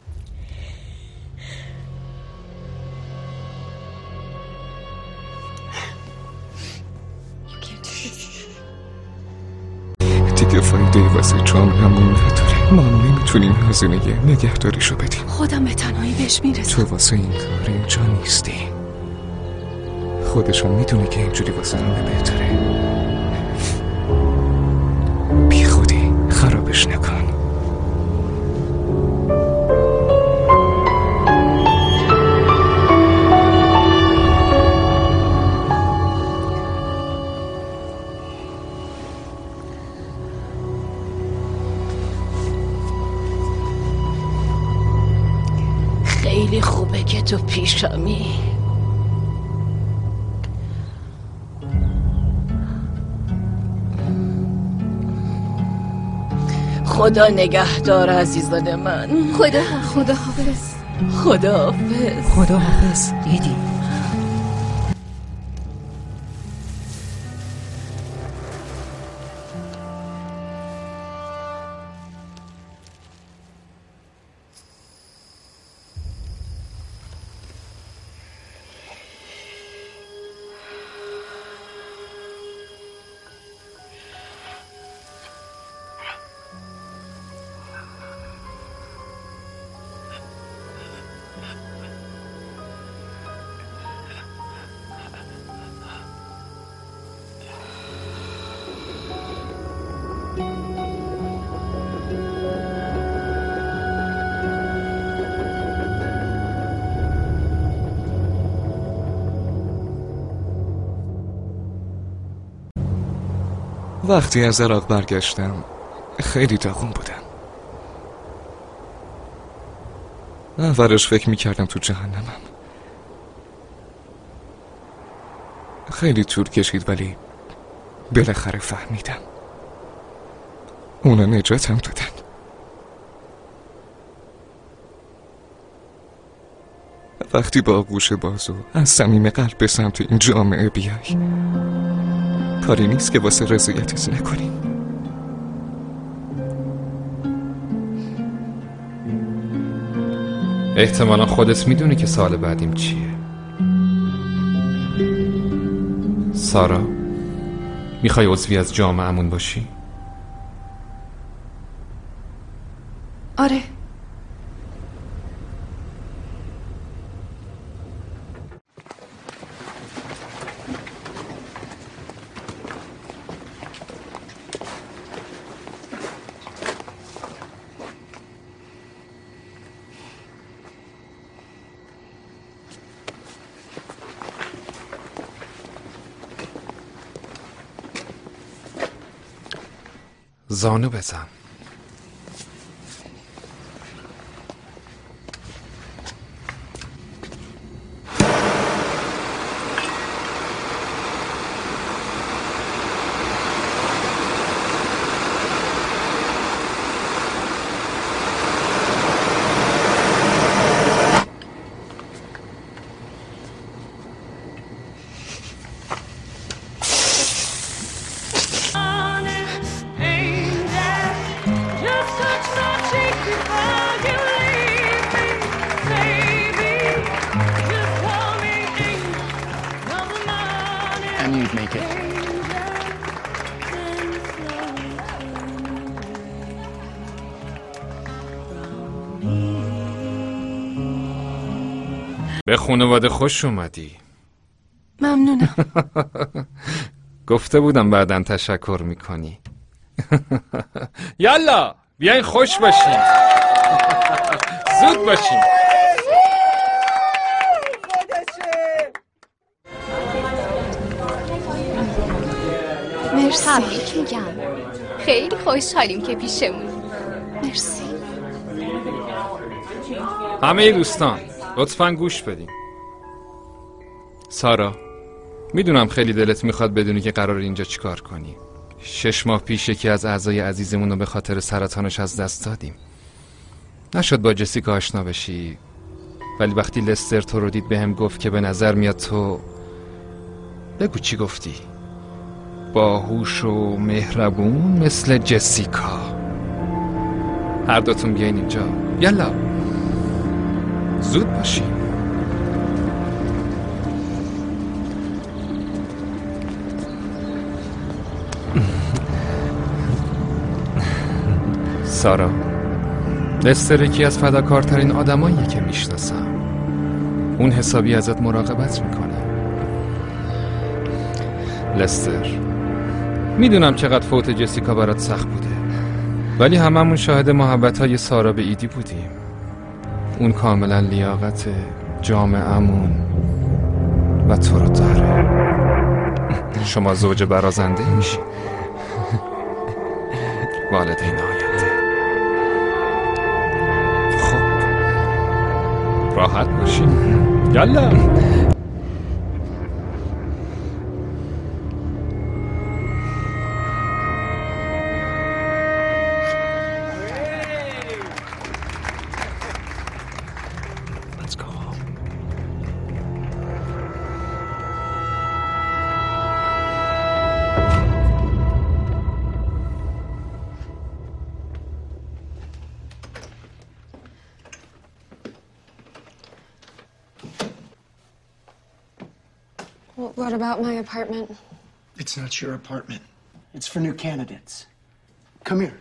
دیگه فایده واسه جامعه‌مون نداره. ما نمیتونیم هزینه نگهداریشو بدیم. خودم به تنهایی بهش میرسم. تو واسه این کار اینجا نیستی. خودشون میدونه که اینجوری واسه همه بهتره. بی خودی خرابش نکن. خیلی خوبه که تو پیشمی. خدا نگهدار عزیزان من. خدا حافظ. خدا حافظ. خدا حافظ ایدی. وقتی از عراق برگشتم خیلی داغون بودم. اولش فکر میکردم تو جهنمم. خیلی طول کشید ولی بالاخره فهمیدم. اونا نجاتم دادن. وقتی با آغوش بازو از صمیم قلب به سمت این جامعه بیای، کاری نیست که واسه رضایتت نکنی. احتمالا خودت میدونی که سال بعدیم چیه. سارا، میخوای عضوی از جامعه‌مون باشی؟ آره. زانو بزن. knew you'd make it. به خانواده خوش اومدی. ممنونم. گفته بودم بعداً تشکر میکنی. یالا بیاین خوش باشین. زود باشین. مرسی. تبریک میگم. خیلی خوشحالیم که پیشمون. مرسی. همه دوستان لطفاً گوش بدین. سارا، میدونم خیلی دلت میخواد بدونی که قرار اینجا چیکار کنی. 6 ماه پیش یکی از اعضای عزیزمون رو به خاطر سرطانش از دست دادیم. نشد با جسیکا آشنا بشی، ولی وقتی لستر تو رو دید بهم گفت که به نظر میاد تو، بگو چی گفتی؟ باهوش و مهربون مثل جسیکا. هر دوتون بیاین اینجا. یالا زود باشین. سارا، لستر یکی از فداکارترین آدماییه که میشناسم. اون حسابی ازت مراقبت میکنه. لستر، میدونم چقدر فوت جسیکا برات سخت بوده، ولی هممون شاهد محبت‌های سارا به ایدی بودیم. اون کاملا لیاقت جامعه‌مون و تو رو داره. شما زوج برازنده میشی. والدین آینده. خب راحت باشین. یالا. What about my apartment? It's not your apartment. It's for new candidates. Come here.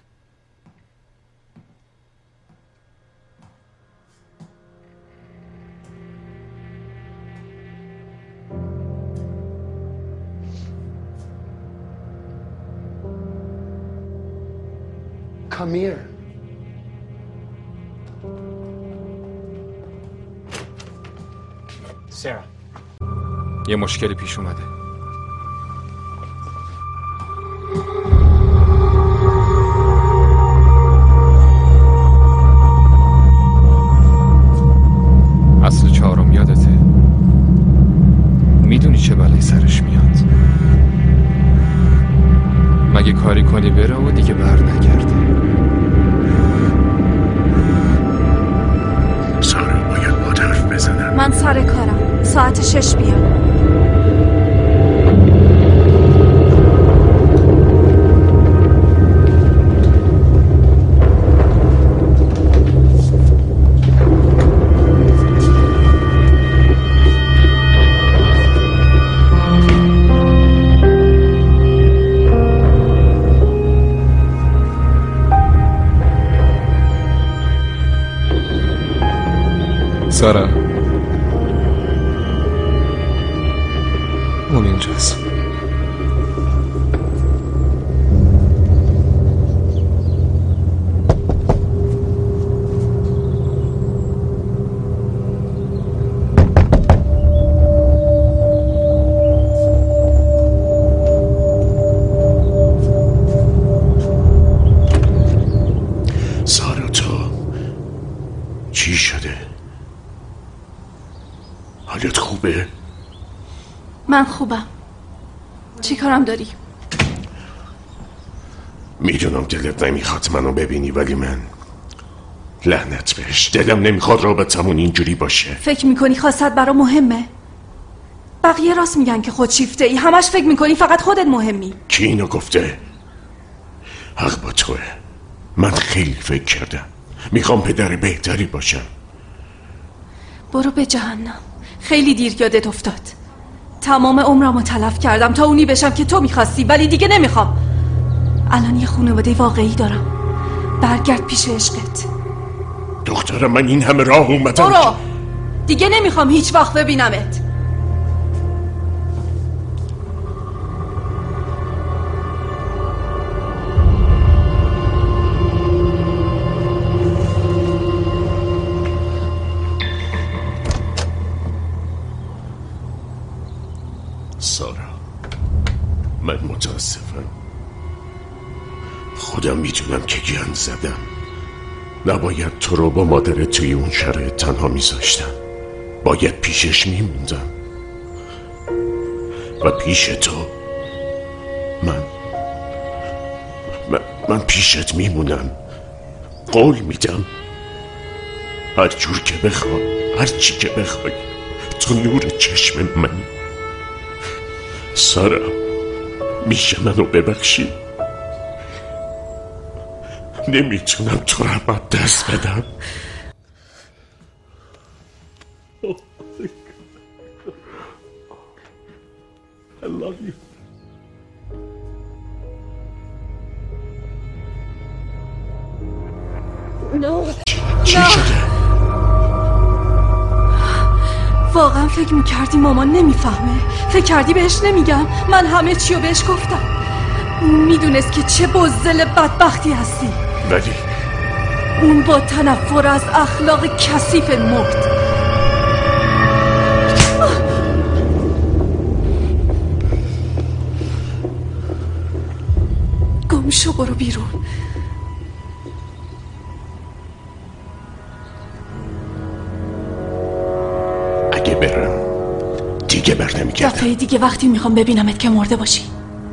Come here. Sarah. یه مشکلی پیش اومده. اصل 4 یادته؟ میدونی چه بلایی سرش میاد؟ مگه کاری کنی بره و دیگه بر نگرده؟ سارا باید با حرف بزنم. من سر کارم. ساعت 6 بیام. سارا، اون اینجاست. سارا، تو چی شده؟ حالت خوبه؟ من خوبم. چی کارم داری؟ میدونم دلت نمیخواد منو ببینی، ولی من لعنت بهش دلم نمیخواد رابطمون اینجوری باشه. فکر میکنی خواستت برا مهمه؟ بقیه راست میگن که خودشیفته ای. همش فکر میکنی فقط خودت مهمی. کی اینو گفته؟ حق با توه. من خیلی فکر کردم. میخوام پدر بهتری باشم. برو به جهنم. خیلی دیر یادت افتاد. تمام عمرمو تلف کردم تا اونی بشم که تو میخواستی، ولی دیگه نمیخوام. الان یه خانواده واقعی دارم. برگرد پیش عشقت. دخترم من این همه راه اومدم. برو. دیگه نمیخوام هیچ وقت ببینمت. سارا، من متاسفم. خودم میدونم که گند زدم. نباید تو رو با مادرت توی اون شرایط تنها میذاشتم. باید پیشش میموندم و پیش تو من پیشت میمونم. قول میدم هر جور که بخوام، هر چی که بخوای، تو نور چشم منی. سارا، میشه منو ببخشی؟ نمیتونم تو رو با دست بدم. I love you. چی شده؟ واقعا فکر میکردی مامان نمیفهمه؟ فکر کردی بهش نمیگم؟ من همه چی رو بهش گفتم. میدونست که چه بزدل بدبختی هستی. ولی اون با تنفر از اخلاق کثیف مرد. گم شو، برو بیرون. اگه برم دیگه بر نمیگردم. دفعه دیگه وقتی میخوام ببینمت که مرده باشی.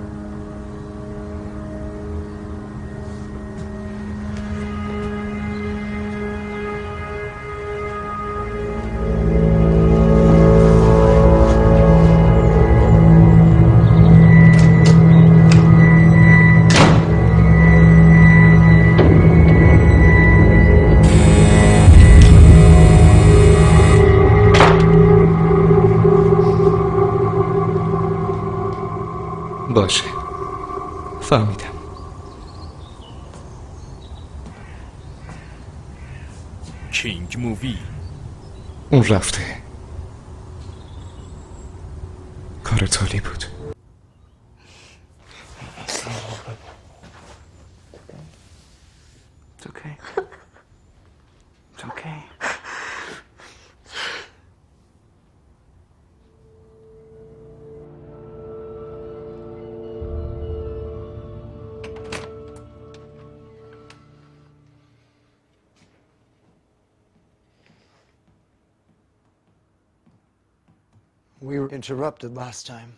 باشه، فهمیدم. کینگ مووی. اون رفته. کار تالی بود. It's okay. It's okay. We were interrupted last time.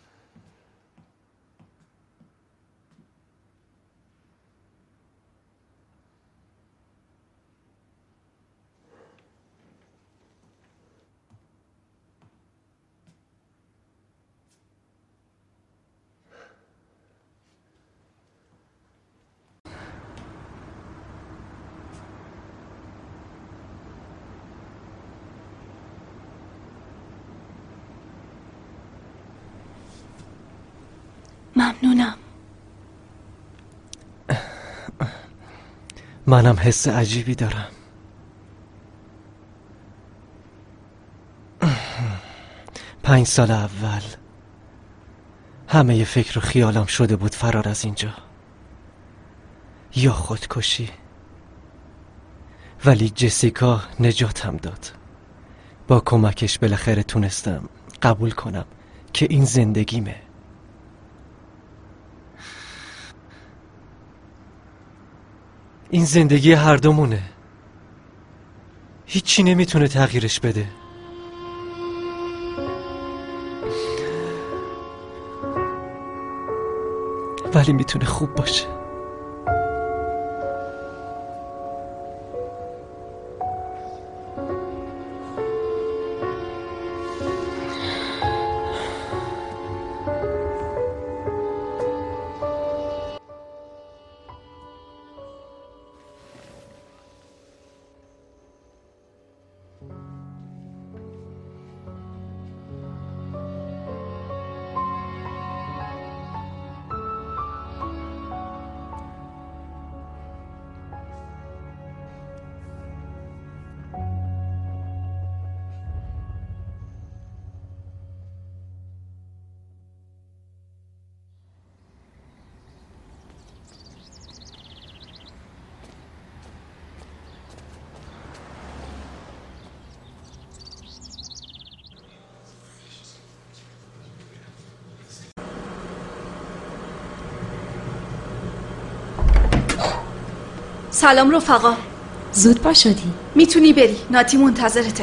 ممنونم. منم حس عجیبی دارم. 5 سال اول همه فکر و خیالم شده بود فرار از اینجا یا خودکشی، ولی جسیکا نجاتم داد. با کمکش بالاخره تونستم قبول کنم که این زندگیمه. این زندگی هر دومونه. هیچی نمیتونه تغییرش بده. ولی میتونه خوب باشه. سلام رفقا. زود پا شدی. میتونی بری، ناتی منتظرته.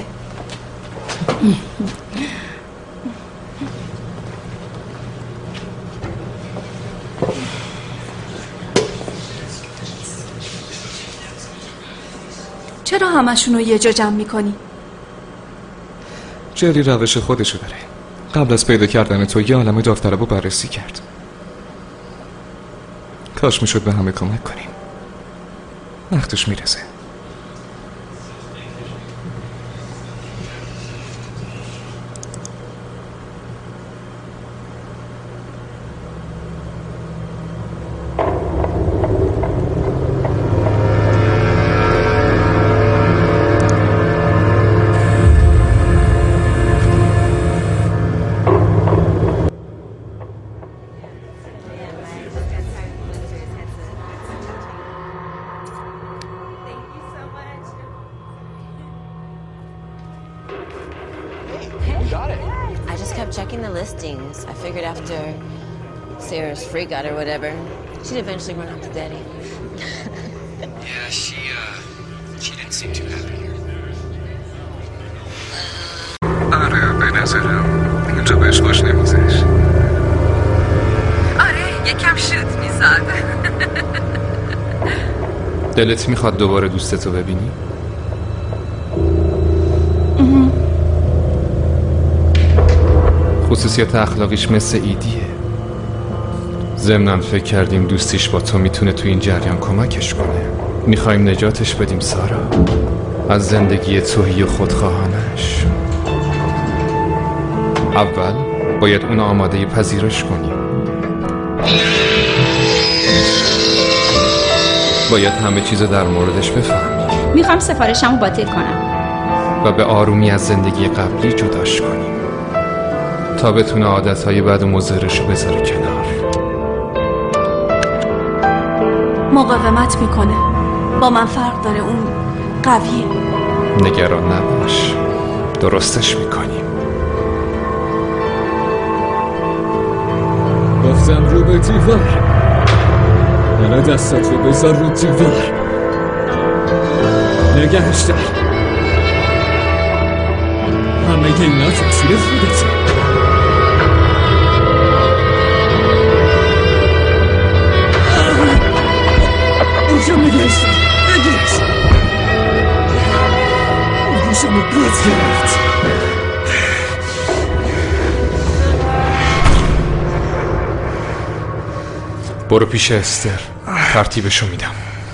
چرا همشونو یه جا جمع میکنی؟ جری روش خودشو داره. قبل از پیدا کردن تو یه عالمه داوطلبو بررسی کرد. کاش میشد به همه کمک کنیم. وقتش میرسه. I figured after Sarah's freak out or whatever, she'd eventually run out to Daddy. Yeah, she didn't seem too happy here. آره به نظرم اینجا بهش باش نمیزش. آره یکم شوت میزد. دلت میخواد دوباره دوستتو ببینی؟ خصوصیت اخلاقیش مثل ایدیه. ضمناً فکر کردیم دوستیش با تو میتونه تو این جریان کمکش کنه. میخوایم نجاتش بدیم سارا از زندگی توهی و خودخواهانش. اول باید اون آماده پذیرش کنیم. باید همه چیزو در موردش بفهمیم. میخوام سفارشمو باطل کنم و به آرومی از زندگی قبلی جداش کنیم تا بتونه عادتهای بد و مضرشو بذاره کنار. مقاومت میکنه. با من فرق داره. اون قویه. نگران نباش، درستش میکنیم. گفتم رو به دیوار. حالا دستت رو بذار رو دیوار. نگهش دار. همه اینا تقصیر خودته. اینجا نگهش دار. نگهش گوشمو گاز گرفت. برو پیش استر، ترتیبشو میدم.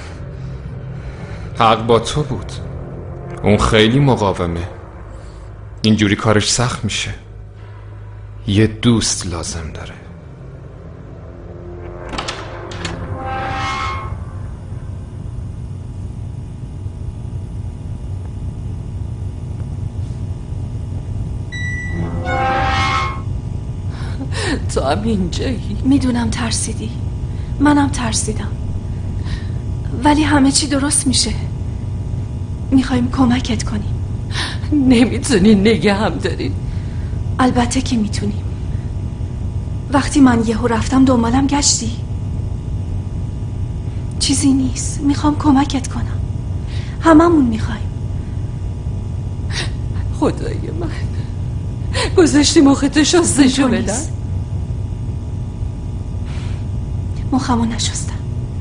حق با تو بود. اون خیلی مقاومه. اینجوری کارش سخت میشه. یه دوست لازم داره. تو هم اینجایی؟ میدونم ترسیدی. منم ترسیدم. ولی همه چی درست میشه. میخوایم کمکت کنیم. نمیتونی نگه هم داری؟ البته که میتونیم. وقتی من یهو رفتم دنبالم گشتی. چیزی نیست. میخوام کمکت کنم. هممون میخوایم. خدای من گذاشتی مختو شستشو بدن؟ مخمو نشستم.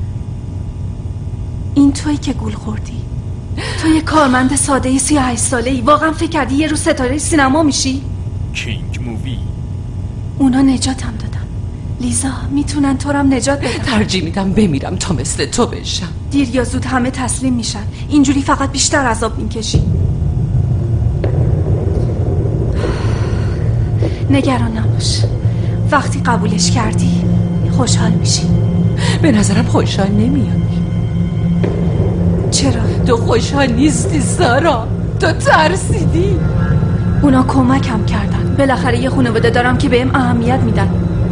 این تویی که گول خوردی. تو یه کارمند ساده 38 ساله‌ای واقعا فکر کردی یه روز ستاره سینما میشی؟ کینگ مووی. اونا نجاتم دادن. لیزا میتونن تو رو هم نجات بدن. ترجیح میدم بمیرم تا مثل تو بشم. دیر یا زود همه تسلیم میشن. اینجوری فقط بیشتر عذاب میکشی. نگران نباش. وقتی قبولش کردی خوشحال میشی. به نظرم خوشحال نمیای. چرا؟ تو خوشحال نیستی سارا. تو ترسیدی. اونا کمکم کردن. بالاخره یه خانواده دارم که بهم اهمیت میدن.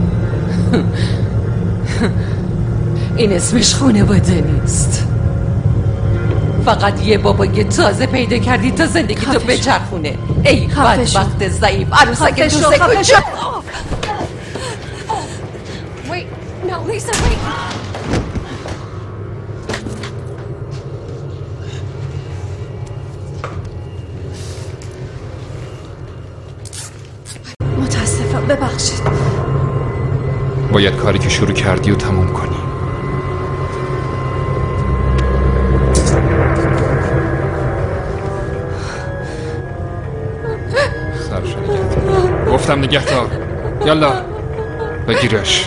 این اسمش خانواده نیست. فقط یه بابای تازه پیدا کردی تا زندگی تو بچرخونه. ای بدبخت ضعیف عروسک دوست کجا؟ Wait, no, Lisa, wait. ببخشید. باید کاری که شروع کردی و تموم کنی. گفتم نگه دار. یالا بگیرش.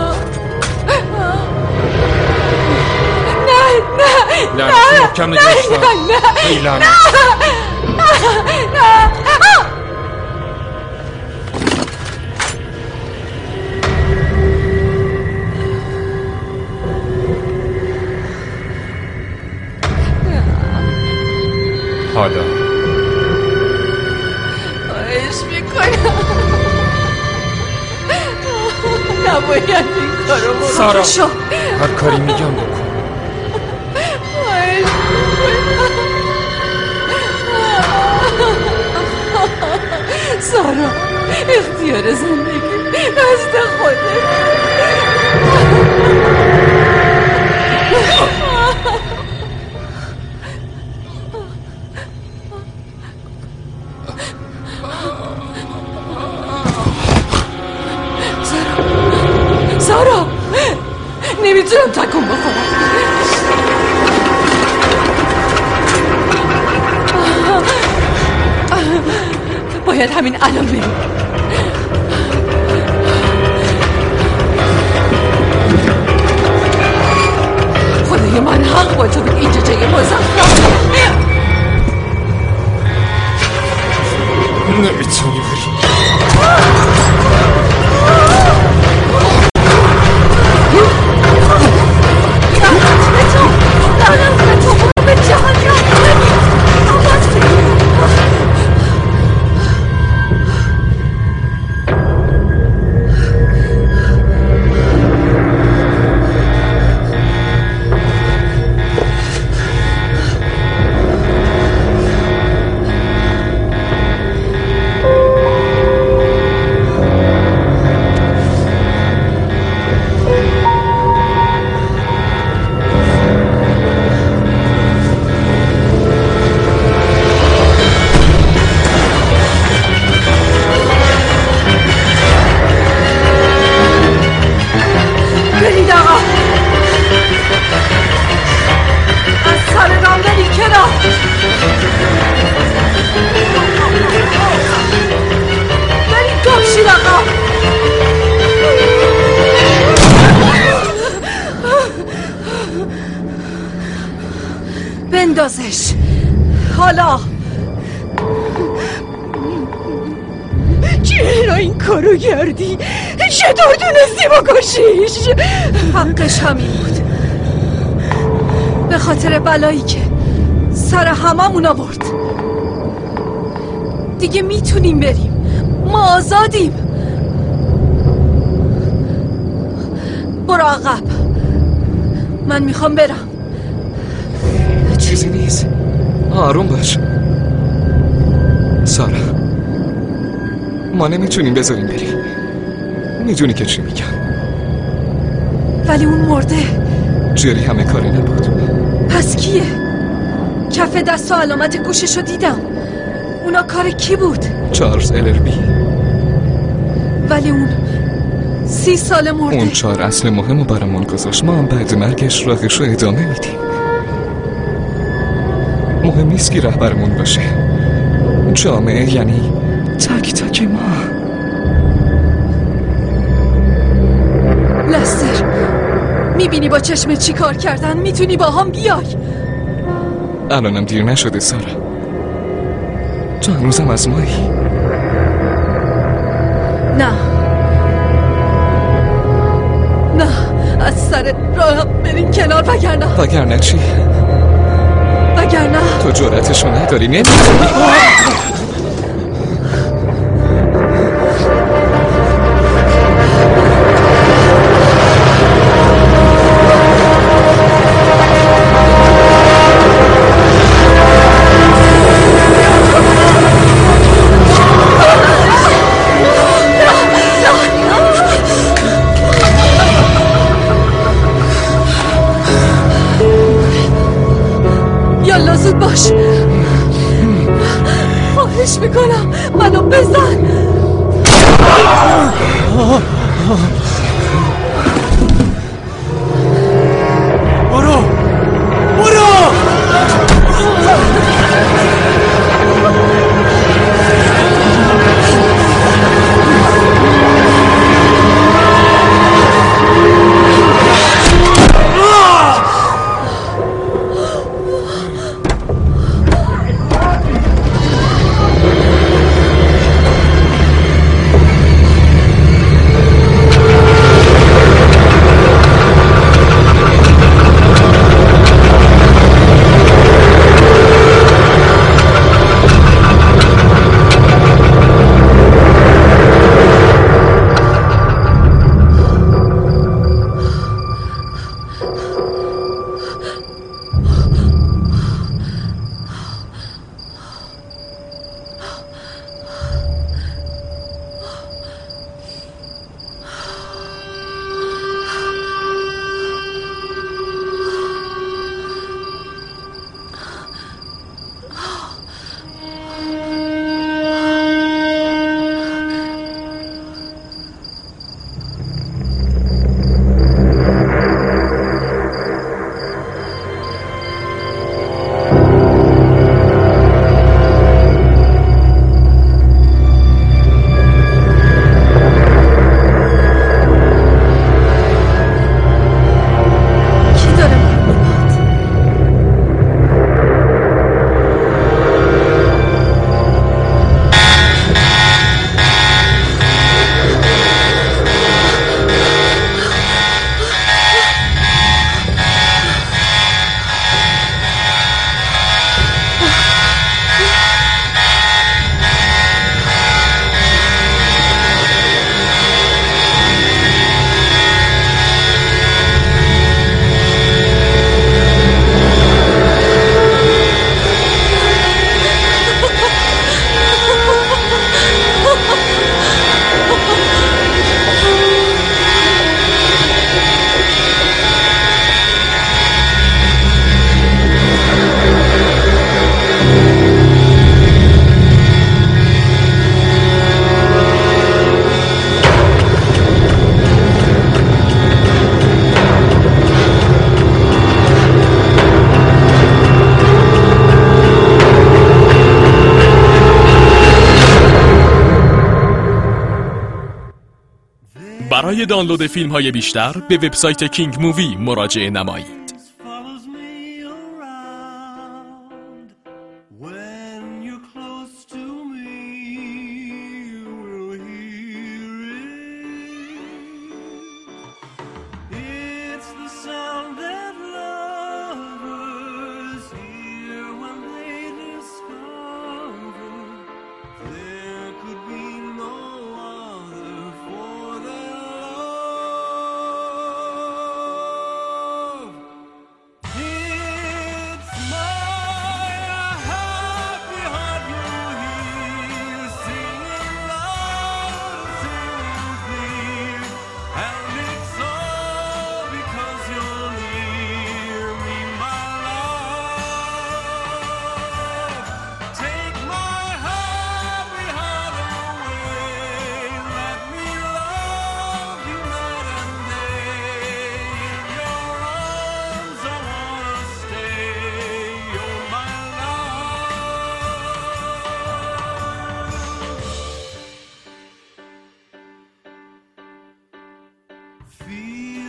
نه محکم نگهش دار. ای لعنت. حالا خواهش میکنم نباید این کارو بکنم. سارا هر کاری میگم بکن. خواهش میکنم سارا، اختیار زندگی دست خودت. سارا نمیتونم تکون بخورم. باید همین الان بریم. خدای من حق با تو بود. اینجا جای مزخرف. نمیتونی بری. بندازش حالا. چرا این کارو کردی؟ چطور تونستی بکشیش؟ حقش همین بود. به خاطر بلایی که سر هممون آورد. دیگه میتونیم بریم. ما آزادیم. برو عقب. من میخوام برم. چیزی نیست. آروم باش سارا. ما نمیتونیم بذاریم بری. میدونی که چی میگم. ولی اون مرده. جری همه کاری نبود. پس کیه؟ کف دست و علامت گوششو دیدم. اونا کار کی بود؟ چارلز الربی. ولی اون 30 سال مرده. اون 4 اصل مهمو برامون گذاشت. ما هم بعد مرگش راهشو ادامه میدیم. مهم نیست که رهبرمون باشه. جامعه یعنی تک تک ما. لستر میبینی با چشم چی کار کردن؟ میتونی با هم بیای. الانم دیر نشده سارا. تو هنوزم از مایی. نه از سر راه بریم کنار. وگرنه چی؟ وگرنه تو جرأتشو نداری. نمیتونی. یالا زود باش. برو برو. برای دانلود فیلم های بیشتر به وبسایت کینگ مووی مراجعه نمایید. Feel